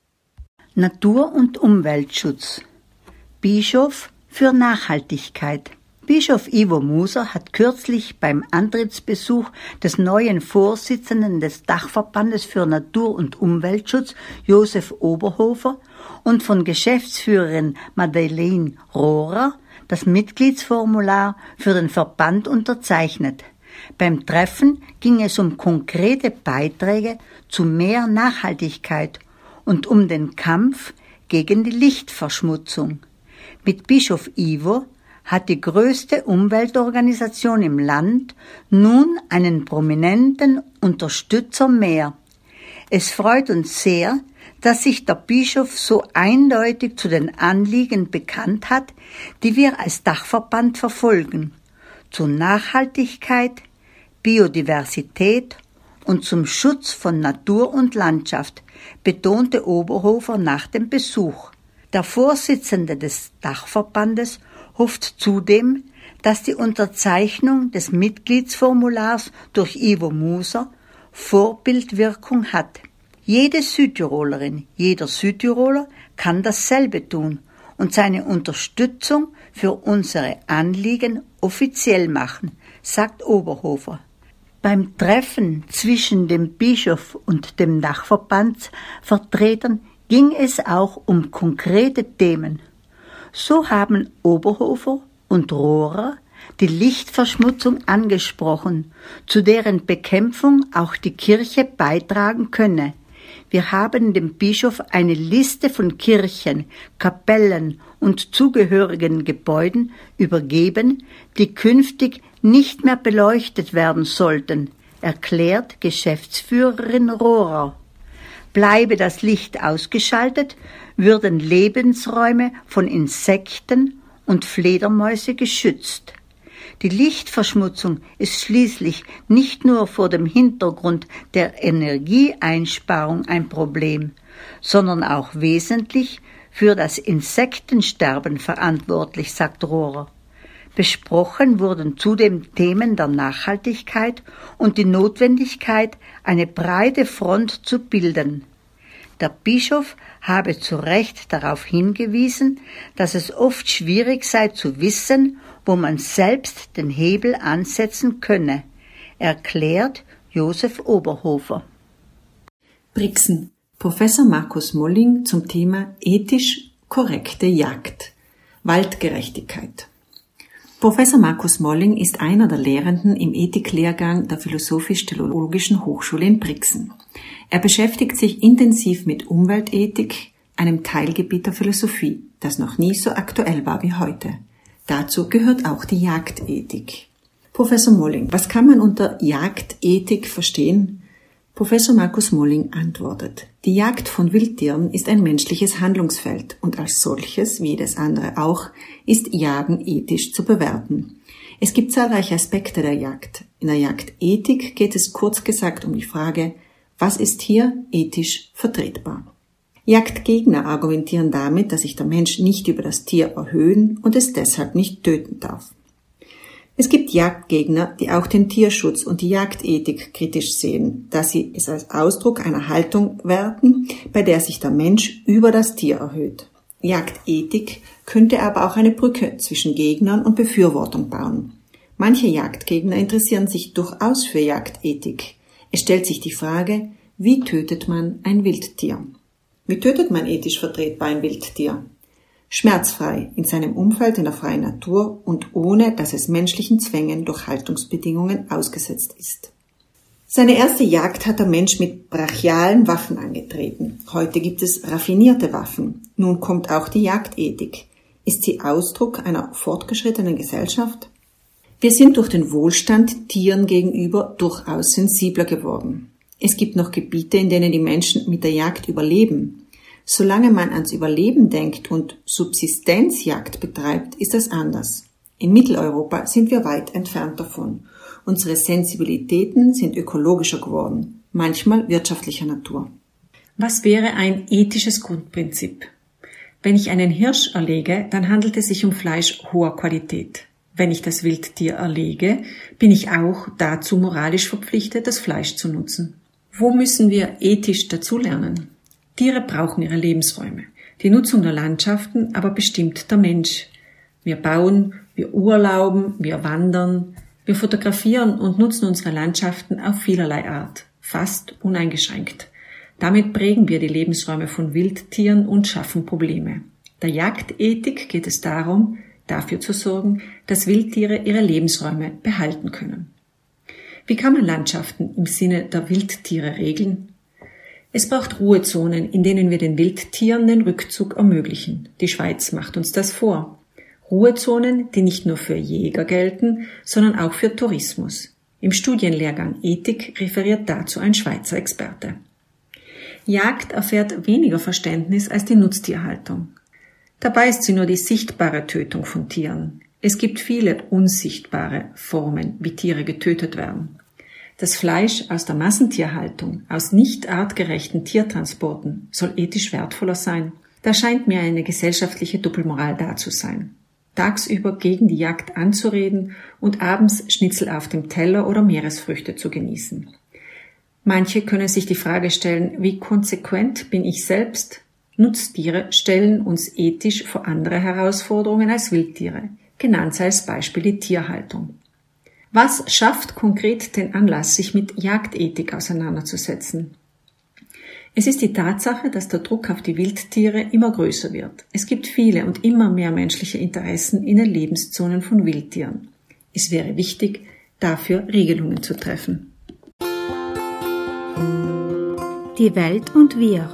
Natur- und Umweltschutz. Bischof für Nachhaltigkeit. Bischof Ivo Muser hat kürzlich beim Antrittsbesuch des neuen Vorsitzenden des Dachverbandes für Natur- und Umweltschutz, Josef Oberhofer, und von Geschäftsführerin Madeleine Rohrer das Mitgliedsformular für den Verband unterzeichnet. Beim Treffen ging es um konkrete Beiträge zu mehr Nachhaltigkeit und um den Kampf gegen die Lichtverschmutzung. Mit Bischof Ivo hat die größte Umweltorganisation im Land nun einen prominenten Unterstützer mehr. Es freut uns sehr, dass sich der Bischof so eindeutig zu den Anliegen bekannt hat, die wir als Dachverband verfolgen, zur Nachhaltigkeit, Biodiversität und zum Schutz von Natur und Landschaft, betonte Oberhofer nach dem Besuch. Der Vorsitzende des Dachverbandes hofft zudem, dass die Unterzeichnung des Mitgliedsformulars durch Ivo Muser Vorbildwirkung hat. Jede Südtirolerin, jeder Südtiroler kann dasselbe tun und seine Unterstützung für unsere Anliegen offiziell machen, sagt Oberhofer. Beim Treffen zwischen dem Bischof und dem Dachverbandsvertretern ging es auch um konkrete Themen. So haben Oberhofer und Rohrer die Lichtverschmutzung angesprochen, zu deren Bekämpfung auch die Kirche beitragen könne. Wir haben dem Bischof eine Liste von Kirchen, Kapellen und zugehörigen Gebäuden übergeben, die künftig nicht mehr beleuchtet werden sollten, erklärt Geschäftsführerin Rohrer. Bleibe das Licht ausgeschaltet, würden Lebensräume von Insekten und Fledermäuse geschützt. Die Lichtverschmutzung ist schließlich nicht nur vor dem Hintergrund der Energieeinsparung ein Problem, sondern auch wesentlich für das Insektensterben verantwortlich, sagt Rohrer. Besprochen wurden zudem Themen der Nachhaltigkeit und die Notwendigkeit, eine breite Front zu bilden. Der Bischof habe zu Recht darauf hingewiesen, dass es oft schwierig sei zu wissen, wo man selbst den Hebel ansetzen könne, erklärt Josef Oberhofer. Brixen. Professor Markus Molling zum Thema ethisch korrekte Jagd. Waldgerechtigkeit. Professor Markus Molling ist einer der Lehrenden im Ethiklehrgang der Philosophisch-Theologischen Hochschule in Brixen. Er beschäftigt sich intensiv mit Umweltethik, einem Teilgebiet der Philosophie, das noch nie so aktuell war wie heute. Dazu gehört auch die Jagdethik. Professor Molling, was kann man unter Jagdethik verstehen? Professor Markus Molling antwortet: Die Jagd von Wildtieren ist ein menschliches Handlungsfeld und als solches, wie jedes andere auch, ist Jagen ethisch zu bewerten. Es gibt zahlreiche Aspekte der Jagd. In der Jagdethik geht es kurz gesagt um die Frage, was ist hier ethisch vertretbar? Jagdgegner argumentieren damit, dass sich der Mensch nicht über das Tier erhöhen und es deshalb nicht töten darf. Es gibt Jagdgegner, die auch den Tierschutz und die Jagdethik kritisch sehen, da sie es als Ausdruck einer Haltung werten, bei der sich der Mensch über das Tier erhöht. Jagdethik könnte aber auch eine Brücke zwischen Gegnern und Befürwortern bauen. Manche Jagdgegner interessieren sich durchaus für Jagdethik. Es stellt sich die Frage, wie tötet man ein Wildtier? Wie tötet man ethisch vertretbar ein Wildtier? Schmerzfrei, in seinem Umfeld in der freien Natur und ohne, dass es menschlichen Zwängen durch Haltungsbedingungen ausgesetzt ist. Seine erste Jagd hat der Mensch mit brachialen Waffen angetreten. Heute gibt es raffinierte Waffen. Nun kommt auch die Jagdethik. Ist sie Ausdruck einer fortgeschrittenen Gesellschaft? Wir sind durch den Wohlstand Tieren gegenüber durchaus sensibler geworden. Es gibt noch Gebiete, in denen die Menschen mit der Jagd überleben. Solange man ans Überleben denkt und Subsistenzjagd betreibt, ist das anders. In Mitteleuropa sind wir weit entfernt davon. Unsere Sensibilitäten sind ökologischer geworden, manchmal wirtschaftlicher Natur. Was wäre ein ethisches Grundprinzip? Wenn ich einen Hirsch erlege, dann handelt es sich um Fleisch hoher Qualität. Wenn ich das Wildtier erlege, bin ich auch dazu moralisch verpflichtet, das Fleisch zu nutzen. Wo müssen wir ethisch dazulernen? Tiere brauchen ihre Lebensräume. Die Nutzung der Landschaften aber bestimmt der Mensch. Wir bauen, wir urlauben, wir wandern, wir fotografieren und nutzen unsere Landschaften auf vielerlei Art, fast uneingeschränkt. Damit prägen wir die Lebensräume von Wildtieren und schaffen Probleme. Der Jagdethik geht es darum, dafür zu sorgen, dass Wildtiere ihre Lebensräume behalten können. Wie kann man Landschaften im Sinne der Wildtiere regeln? Es braucht Ruhezonen, in denen wir den Wildtieren den Rückzug ermöglichen. Die Schweiz macht uns das vor. Ruhezonen, die nicht nur für Jäger gelten, sondern auch für Tourismus. Im Studienlehrgang Ethik referiert dazu ein Schweizer Experte. Jagd erfährt weniger Verständnis als die Nutztierhaltung. Dabei ist sie nur die sichtbare Tötung von Tieren. Es gibt viele unsichtbare Formen, wie Tiere getötet werden. Das Fleisch aus der Massentierhaltung, aus nicht artgerechten Tiertransporten soll ethisch wertvoller sein. Da scheint mir eine gesellschaftliche Doppelmoral da zu sein. Tagsüber gegen die Jagd anzureden und abends Schnitzel auf dem Teller oder Meeresfrüchte zu genießen. Manche können sich die Frage stellen, wie konsequent bin ich selbst? Nutztiere stellen uns ethisch vor andere Herausforderungen als Wildtiere. Genannt sei als Beispiel die Tierhaltung. Was schafft konkret den Anlass, sich mit Jagdethik auseinanderzusetzen? Es ist die Tatsache, dass der Druck auf die Wildtiere immer größer wird. Es gibt viele und immer mehr menschliche Interessen in den Lebenszonen von Wildtieren. Es wäre wichtig, dafür Regelungen zu treffen. Die Welt und wir.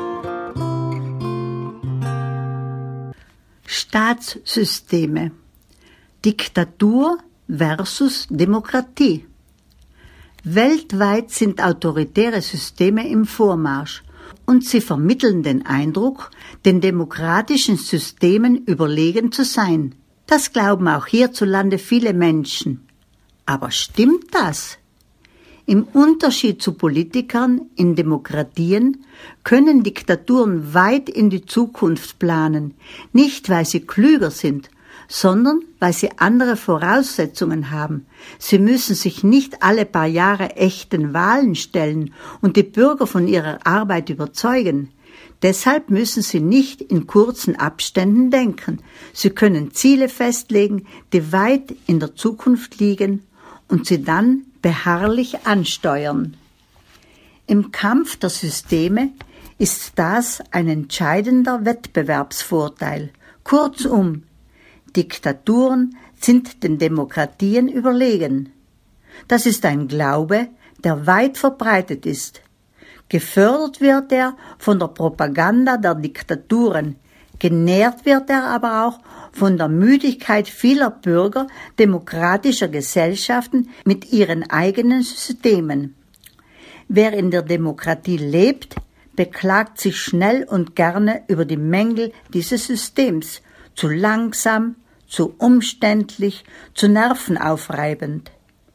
Staatssysteme. Diktatur versus Demokratie. Weltweit sind autoritäre Systeme im Vormarsch und sie vermitteln den Eindruck, den demokratischen Systemen überlegen zu sein. Das glauben auch hierzulande viele Menschen. Aber stimmt das? Im Unterschied zu Politikern in Demokratien können Diktaturen weit in die Zukunft planen, nicht weil sie klüger sind, sondern weil sie andere Voraussetzungen haben. Sie müssen sich nicht alle paar Jahre echten Wahlen stellen und die Bürger von ihrer Arbeit überzeugen. Deshalb müssen sie nicht in kurzen Abständen denken. Sie können Ziele festlegen, die weit in der Zukunft liegen und sie dann beharrlich ansteuern. Im Kampf der Systeme ist das ein entscheidender Wettbewerbsvorteil. Kurzum, Diktaturen sind den Demokratien überlegen. Das ist ein Glaube, der weit verbreitet ist. Gefördert wird er von der Propaganda der Diktaturen, genährt wird er aber auch von der Müdigkeit vieler Bürger demokratischer Gesellschaften mit ihren eigenen Systemen. Wer in der Demokratie lebt, beklagt sich schnell und gerne über die Mängel dieses Systems, zu langsam, zu umständlich, zu nervenaufreibend.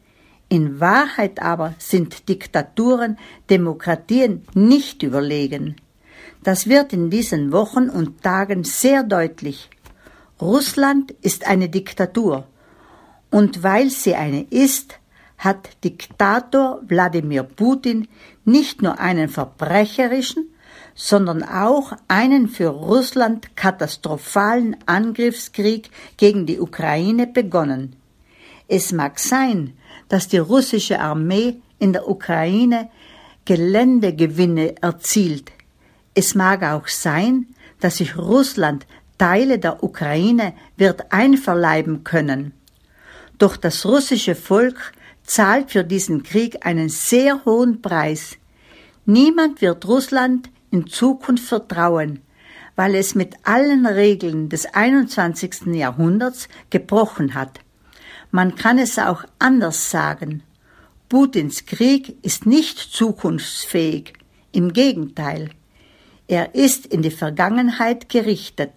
In Wahrheit aber sind Diktaturen Demokratien nicht überlegen. Das wird in diesen Wochen und Tagen sehr deutlich. Russland ist eine Diktatur. Und weil sie eine ist, hat Diktator Wladimir Putin nicht nur einen verbrecherischen, sondern auch einen für Russland katastrophalen Angriffskrieg gegen die Ukraine begonnen. Es mag sein, dass die russische Armee in der Ukraine Geländegewinne erzielt. Es mag auch sein, dass sich Russland Teile der Ukraine wird einverleiben können. Doch das russische Volk zahlt für diesen Krieg einen sehr hohen Preis. Niemand wird Russland in Zukunft vertrauen, weil es mit allen Regeln des einundzwanzigsten Jahrhunderts gebrochen hat. Man kann es auch anders sagen. Putins Krieg ist nicht zukunftsfähig. Im Gegenteil. Er ist in die Vergangenheit gerichtet.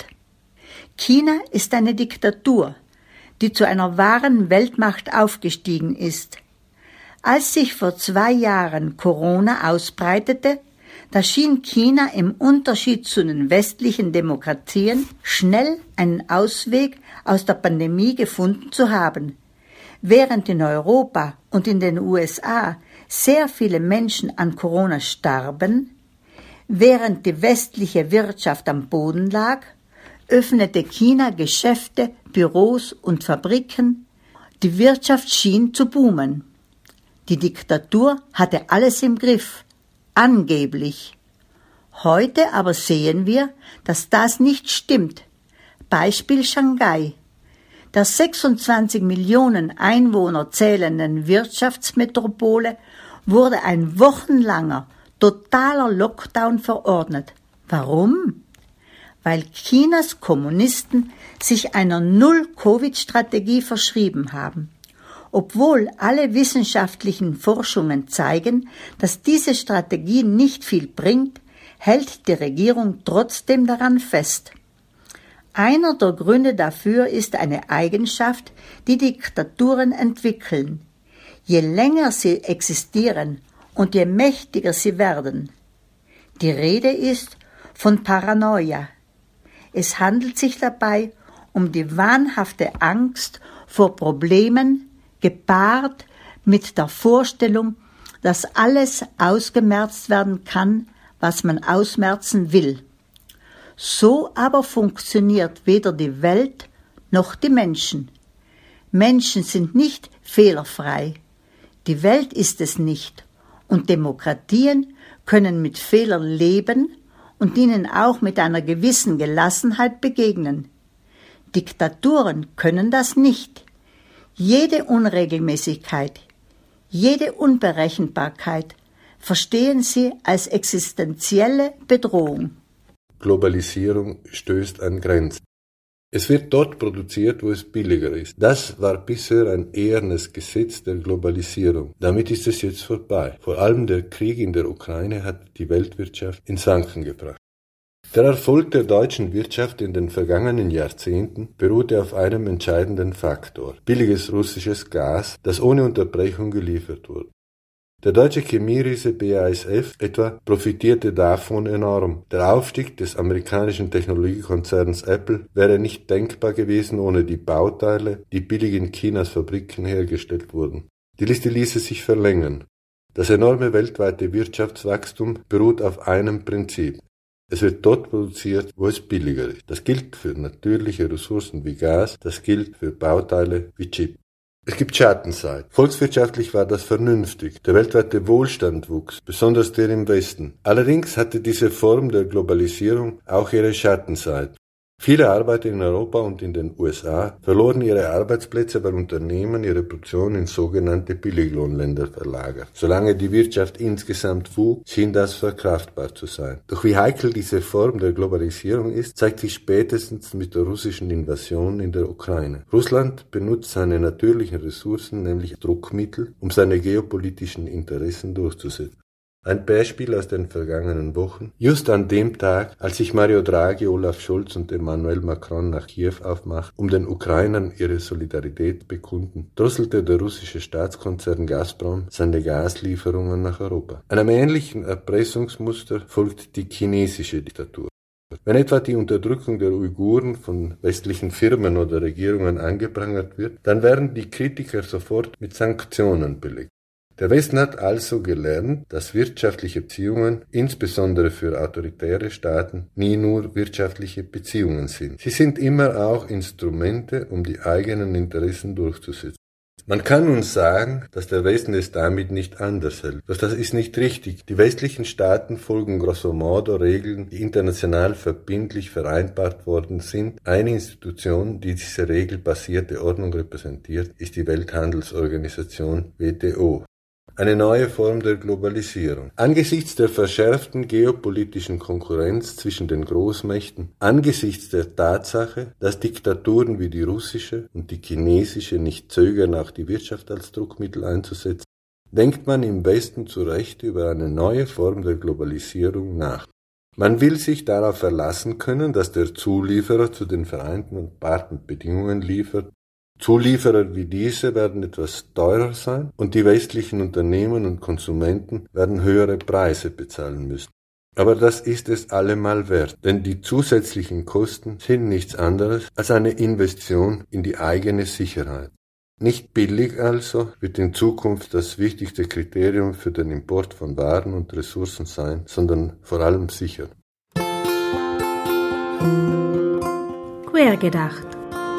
China ist eine Diktatur, die zu einer wahren Weltmacht aufgestiegen ist. Als sich vor zwei Jahren Corona ausbreitete, da schien China im Unterschied zu den westlichen Demokratien schnell einen Ausweg aus der Pandemie gefunden zu haben. Während in Europa und in den U S A sehr viele Menschen an Corona starben, während die westliche Wirtschaft am Boden lag, öffnete China Geschäfte, Büros und Fabriken. Die Wirtschaft schien zu boomen. Die Diktatur hatte alles im Griff, angeblich. Heute aber sehen wir, dass das nicht stimmt. Beispiel Shanghai. Der sechsundzwanzig Millionen Einwohner zählenden Wirtschaftsmetropole wurde ein wochenlanger, totaler Lockdown verordnet. Warum? Weil Chinas Kommunisten sich einer Null-Covid-Strategie verschrieben haben. Obwohl alle wissenschaftlichen Forschungen zeigen, dass diese Strategie nicht viel bringt, hält die Regierung trotzdem daran fest. Einer der Gründe dafür ist eine Eigenschaft, die Diktaturen entwickeln. Je länger sie existieren und je mächtiger sie werden. Die Rede ist von Paranoia. Es handelt sich dabei um die wahnhafte Angst vor Problemen, gepaart mit der Vorstellung, dass alles ausgemerzt werden kann, was man ausmerzen will. So aber funktioniert weder die Welt noch die Menschen. Menschen sind nicht fehlerfrei. Die Welt ist es nicht. Und Demokratien können mit Fehlern leben und ihnen auch mit einer gewissen Gelassenheit begegnen. Diktaturen können das nicht. Jede Unregelmäßigkeit, jede Unberechenbarkeit verstehen sie als existenzielle Bedrohung. Globalisierung stößt an Grenzen. Es wird dort produziert, wo es billiger ist. Das war bisher ein ehernes Gesetz der Globalisierung. Damit ist es jetzt vorbei. Vor allem der Krieg in der Ukraine hat die Weltwirtschaft ins Wanken gebracht. Der Erfolg der deutschen Wirtschaft in den vergangenen Jahrzehnten beruhte auf einem entscheidenden Faktor: billiges russisches Gas, das ohne Unterbrechung geliefert wurde. Der deutsche Chemieriese B A S F etwa profitierte davon enorm. Der Aufstieg des amerikanischen Technologiekonzerns Apple wäre nicht denkbar gewesen ohne die Bauteile, die billig in Chinas Fabriken hergestellt wurden. Die Liste ließe sich verlängern. Das enorme weltweite Wirtschaftswachstum beruht auf einem Prinzip. Es wird dort produziert, wo es billiger ist. Das gilt für natürliche Ressourcen wie Gas, das gilt für Bauteile wie Chip. Es gibt Schattenseiten. Volkswirtschaftlich war das vernünftig. Der weltweite Wohlstand wuchs, besonders der im Westen. Allerdings hatte diese Form der Globalisierung auch ihre Schattenseiten. Viele Arbeiter in Europa und in den U S A verloren ihre Arbeitsplätze, weil Unternehmen ihre Produktion in sogenannte Billiglohnländer verlagert. Solange die Wirtschaft insgesamt wuchs, schien das verkraftbar zu sein. Doch wie heikel diese Form der Globalisierung ist, zeigt sich spätestens mit der russischen Invasion in der Ukraine. Russland benutzt seine natürlichen Ressourcen, nämlich Druckmittel, um seine geopolitischen Interessen durchzusetzen. Ein Beispiel aus den vergangenen Wochen. Just an dem Tag, als sich Mario Draghi, Olaf Scholz und Emmanuel Macron nach Kiew aufmachten, um den Ukrainern ihre Solidarität zu bekunden, drosselte der russische Staatskonzern Gazprom seine Gaslieferungen nach Europa. Einem ähnlichen Erpressungsmuster folgt die chinesische Diktatur. Wenn etwa die Unterdrückung der Uiguren von westlichen Firmen oder Regierungen angeprangert wird, dann werden die Kritiker sofort mit Sanktionen belegt. Der Westen hat also gelernt, dass wirtschaftliche Beziehungen, insbesondere für autoritäre Staaten, nie nur wirtschaftliche Beziehungen sind. Sie sind immer auch Instrumente, um die eigenen Interessen durchzusetzen. Man kann nun sagen, dass der Westen es damit nicht anders hält. Doch das ist nicht richtig. Die westlichen Staaten folgen grosso modo Regeln, die international verbindlich vereinbart worden sind. Eine Institution, die diese regelbasierte Ordnung repräsentiert, ist die Welthandelsorganisation W T O. Eine neue Form der Globalisierung. Angesichts der verschärften geopolitischen Konkurrenz zwischen den Großmächten, angesichts der Tatsache, dass Diktaturen wie die russische und die chinesische nicht zögern, auch die Wirtschaft als Druckmittel einzusetzen, denkt man im Westen zu Recht über eine neue Form der Globalisierung nach. Man will sich darauf verlassen können, dass der Zulieferer zu den vereinbarten Bedingungen liefert. Zulieferer wie diese werden etwas teurer sein und die westlichen Unternehmen und Konsumenten werden höhere Preise bezahlen müssen. Aber das ist es allemal wert, denn die zusätzlichen Kosten sind nichts anderes als eine Investition in die eigene Sicherheit. Nicht billig also wird in Zukunft das wichtigste Kriterium für den Import von Waren und Ressourcen sein, sondern vor allem sicher. Quergedacht.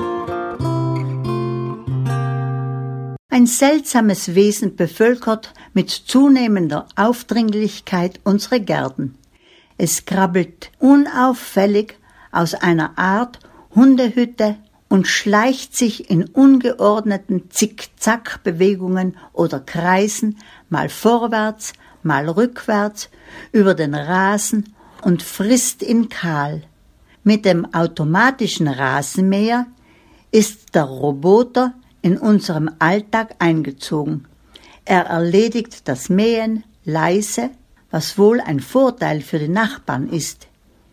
Ein seltsames Wesen bevölkert mit zunehmender Aufdringlichkeit unsere Gärten. Es krabbelt unauffällig aus einer Art Hundehütte und schleicht sich in ungeordneten Zickzack-Bewegungen oder Kreisen mal vorwärts, mal rückwärts über den Rasen und frisst ihn kahl. Mit dem automatischen Rasenmäher ist der Roboter in unserem Alltag eingezogen. Er erledigt das Mähen leise, was wohl ein Vorteil für die Nachbarn ist.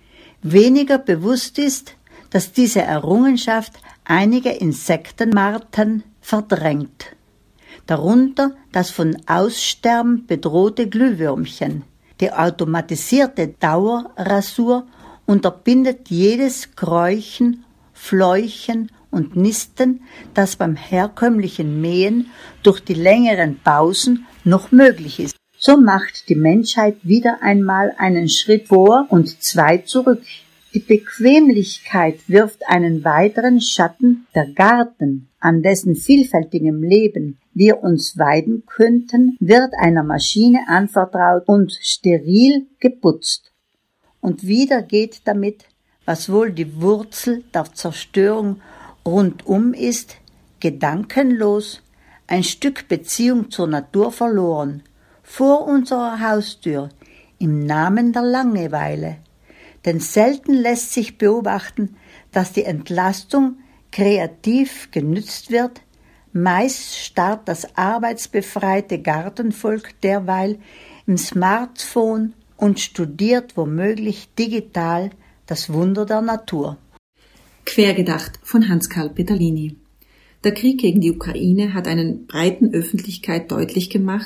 Weniger bewusst ist, dass diese Errungenschaft einige Insektenarten verdrängt. Darunter das von Aussterben bedrohte Glühwürmchen. Die automatisierte Dauerrasur unterbindet jedes Kräuchen, Fleuchen und Nisten, das beim herkömmlichen Mähen durch die längeren Pausen noch möglich ist. So macht die Menschheit wieder einmal einen Schritt vor und zwei zurück. Die Bequemlichkeit wirft einen weiteren Schatten. Der Garten, an dessen vielfältigem Leben wir uns weiden könnten, wird einer Maschine anvertraut und steril geputzt. Und wieder geht damit, was wohl die Wurzel der Zerstörung rundum ist, gedankenlos, ein Stück Beziehung zur Natur verloren, vor unserer Haustür, im Namen der Langeweile. Denn selten lässt sich beobachten, dass die Entlastung kreativ genützt wird, meist starrt das arbeitsbefreite Gartenvolk derweil im Smartphone und studiert womöglich digital das Wunder der Natur. Quergedacht von Hans-Karl Peterlini. Der Krieg gegen die Ukraine hat einer breiten Öffentlichkeit deutlich gemacht,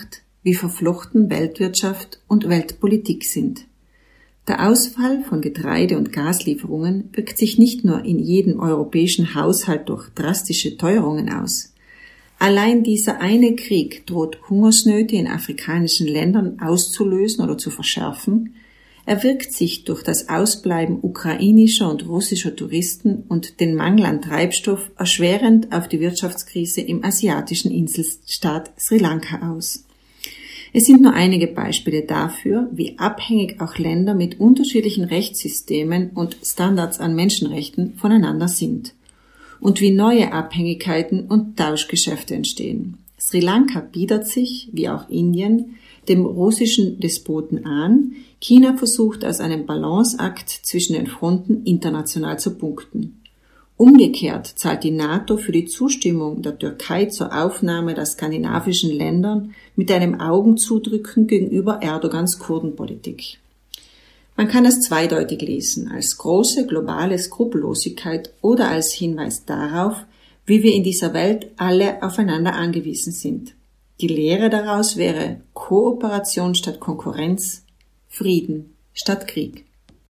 wie verflochten Weltwirtschaft und Weltpolitik sind. Der Ausfall von Getreide- und Gaslieferungen wirkt sich nicht nur in jedem europäischen Haushalt durch drastische Teuerungen aus. Allein dieser eine Krieg droht Hungersnöte in afrikanischen Ländern auszulösen oder zu verschärfen. Er wirkt sich durch das Ausbleiben ukrainischer und russischer Touristen und den Mangel an Treibstoff erschwerend auf die Wirtschaftskrise im asiatischen Inselstaat Sri Lanka aus. Es sind nur einige Beispiele dafür, wie abhängig auch Länder mit unterschiedlichen Rechtssystemen und Standards an Menschenrechten voneinander sind und wie neue Abhängigkeiten und Tauschgeschäfte entstehen. Sri Lanka bietet sich, wie auch Indien, dem russischen Despoten an. China versucht aus einem Balanceakt zwischen den Fronten international zu punkten. Umgekehrt zahlt die NATO für die Zustimmung der Türkei zur Aufnahme der skandinavischen Ländern mit einem Augenzudrücken gegenüber Erdogans Kurdenpolitik. Man kann es zweideutig lesen, als große globale Skrupellosigkeit oder als Hinweis darauf, wie wir in dieser Welt alle aufeinander angewiesen sind. Die Lehre daraus wäre Kooperation statt Konkurrenz, Frieden statt Krieg.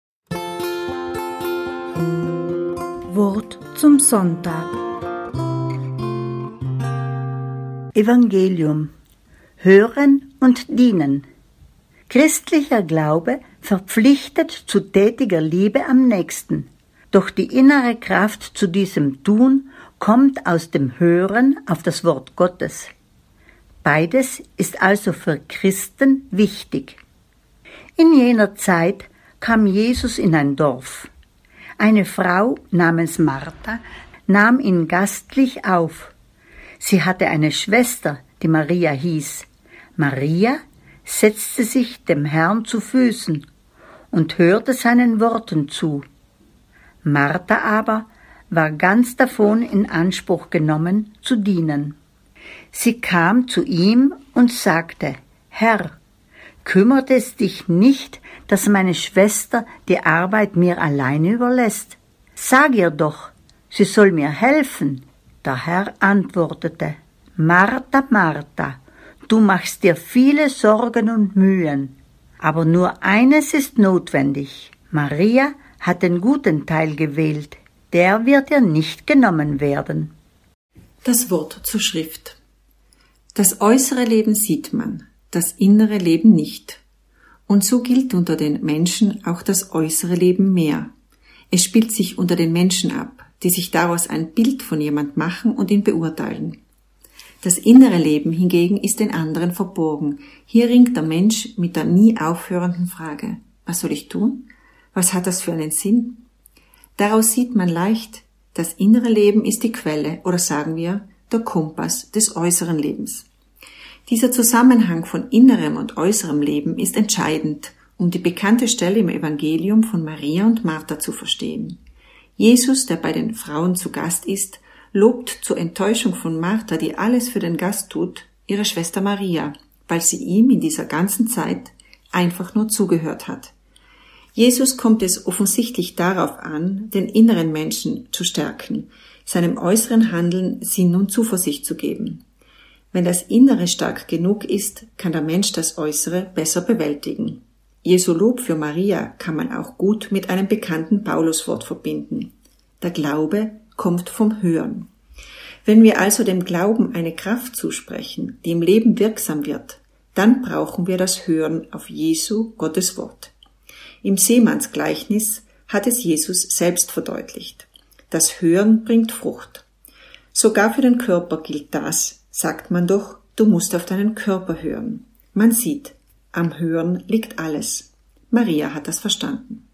Wort zum Sonntag. Evangelium. Hören und dienen. Christlicher Glaube verpflichtet zu tätiger Liebe am Nächsten. Doch die innere Kraft zu diesem Tun kommt aus dem Hören auf das Wort Gottes. Beides ist also für Christen wichtig. In jener Zeit kam Jesus in ein Dorf. Eine Frau namens Martha nahm ihn gastlich auf. Sie hatte eine Schwester, die Maria hieß. Maria setzte sich dem Herrn zu Füßen und hörte seinen Worten zu. Martha aber war ganz davon in Anspruch genommen, zu dienen. Sie kam zu ihm und sagte: Herr, kümmert es dich nicht, dass meine Schwester die Arbeit mir alleine überlässt? Sag ihr doch, sie soll mir helfen. Der Herr antwortete: Martha, Martha, du machst dir viele Sorgen und Mühen, aber nur eines ist notwendig. Maria hat den guten Teil gewählt, der wird ihr nicht genommen werden. Das Wort zur Schrift. Das äußere Leben sieht man, das innere Leben nicht. Und so gilt unter den Menschen auch das äußere Leben mehr. Es spielt sich unter den Menschen ab, die sich daraus ein Bild von jemand machen und ihn beurteilen. Das innere Leben hingegen ist den anderen verborgen. Hier ringt der Mensch mit der nie aufhörenden Frage: Was soll ich tun? Was hat das für einen Sinn? Daraus sieht man leicht, das innere Leben ist die Quelle oder sagen wir der Kompass des äußeren Lebens. Dieser Zusammenhang von innerem und äußerem Leben ist entscheidend, um die bekannte Stelle im Evangelium von Maria und Martha zu verstehen. Jesus, der bei den Frauen zu Gast ist, lobt zur Enttäuschung von Martha, die alles für den Gast tut, ihre Schwester Maria, weil sie ihm in dieser ganzen Zeit einfach nur zugehört hat. Jesus kommt es offensichtlich darauf an, den inneren Menschen zu stärken, seinem äußeren Handeln Sinn und Zuversicht zu geben. Wenn das Innere stark genug ist, kann der Mensch das Äußere besser bewältigen. Jesu Lob für Maria kann man auch gut mit einem bekannten Pauluswort verbinden. Der Glaube kommt vom Hören. Wenn wir also dem Glauben eine Kraft zusprechen, die im Leben wirksam wird, dann brauchen wir das Hören auf Jesu, Gottes Wort. Im Seemannsgleichnis hat es Jesus selbst verdeutlicht. Das Hören bringt Frucht. Sogar für den Körper gilt das. Sagt man doch, du musst auf deinen Körper hören. Man sieht, am Hören liegt alles. Maria hat das verstanden.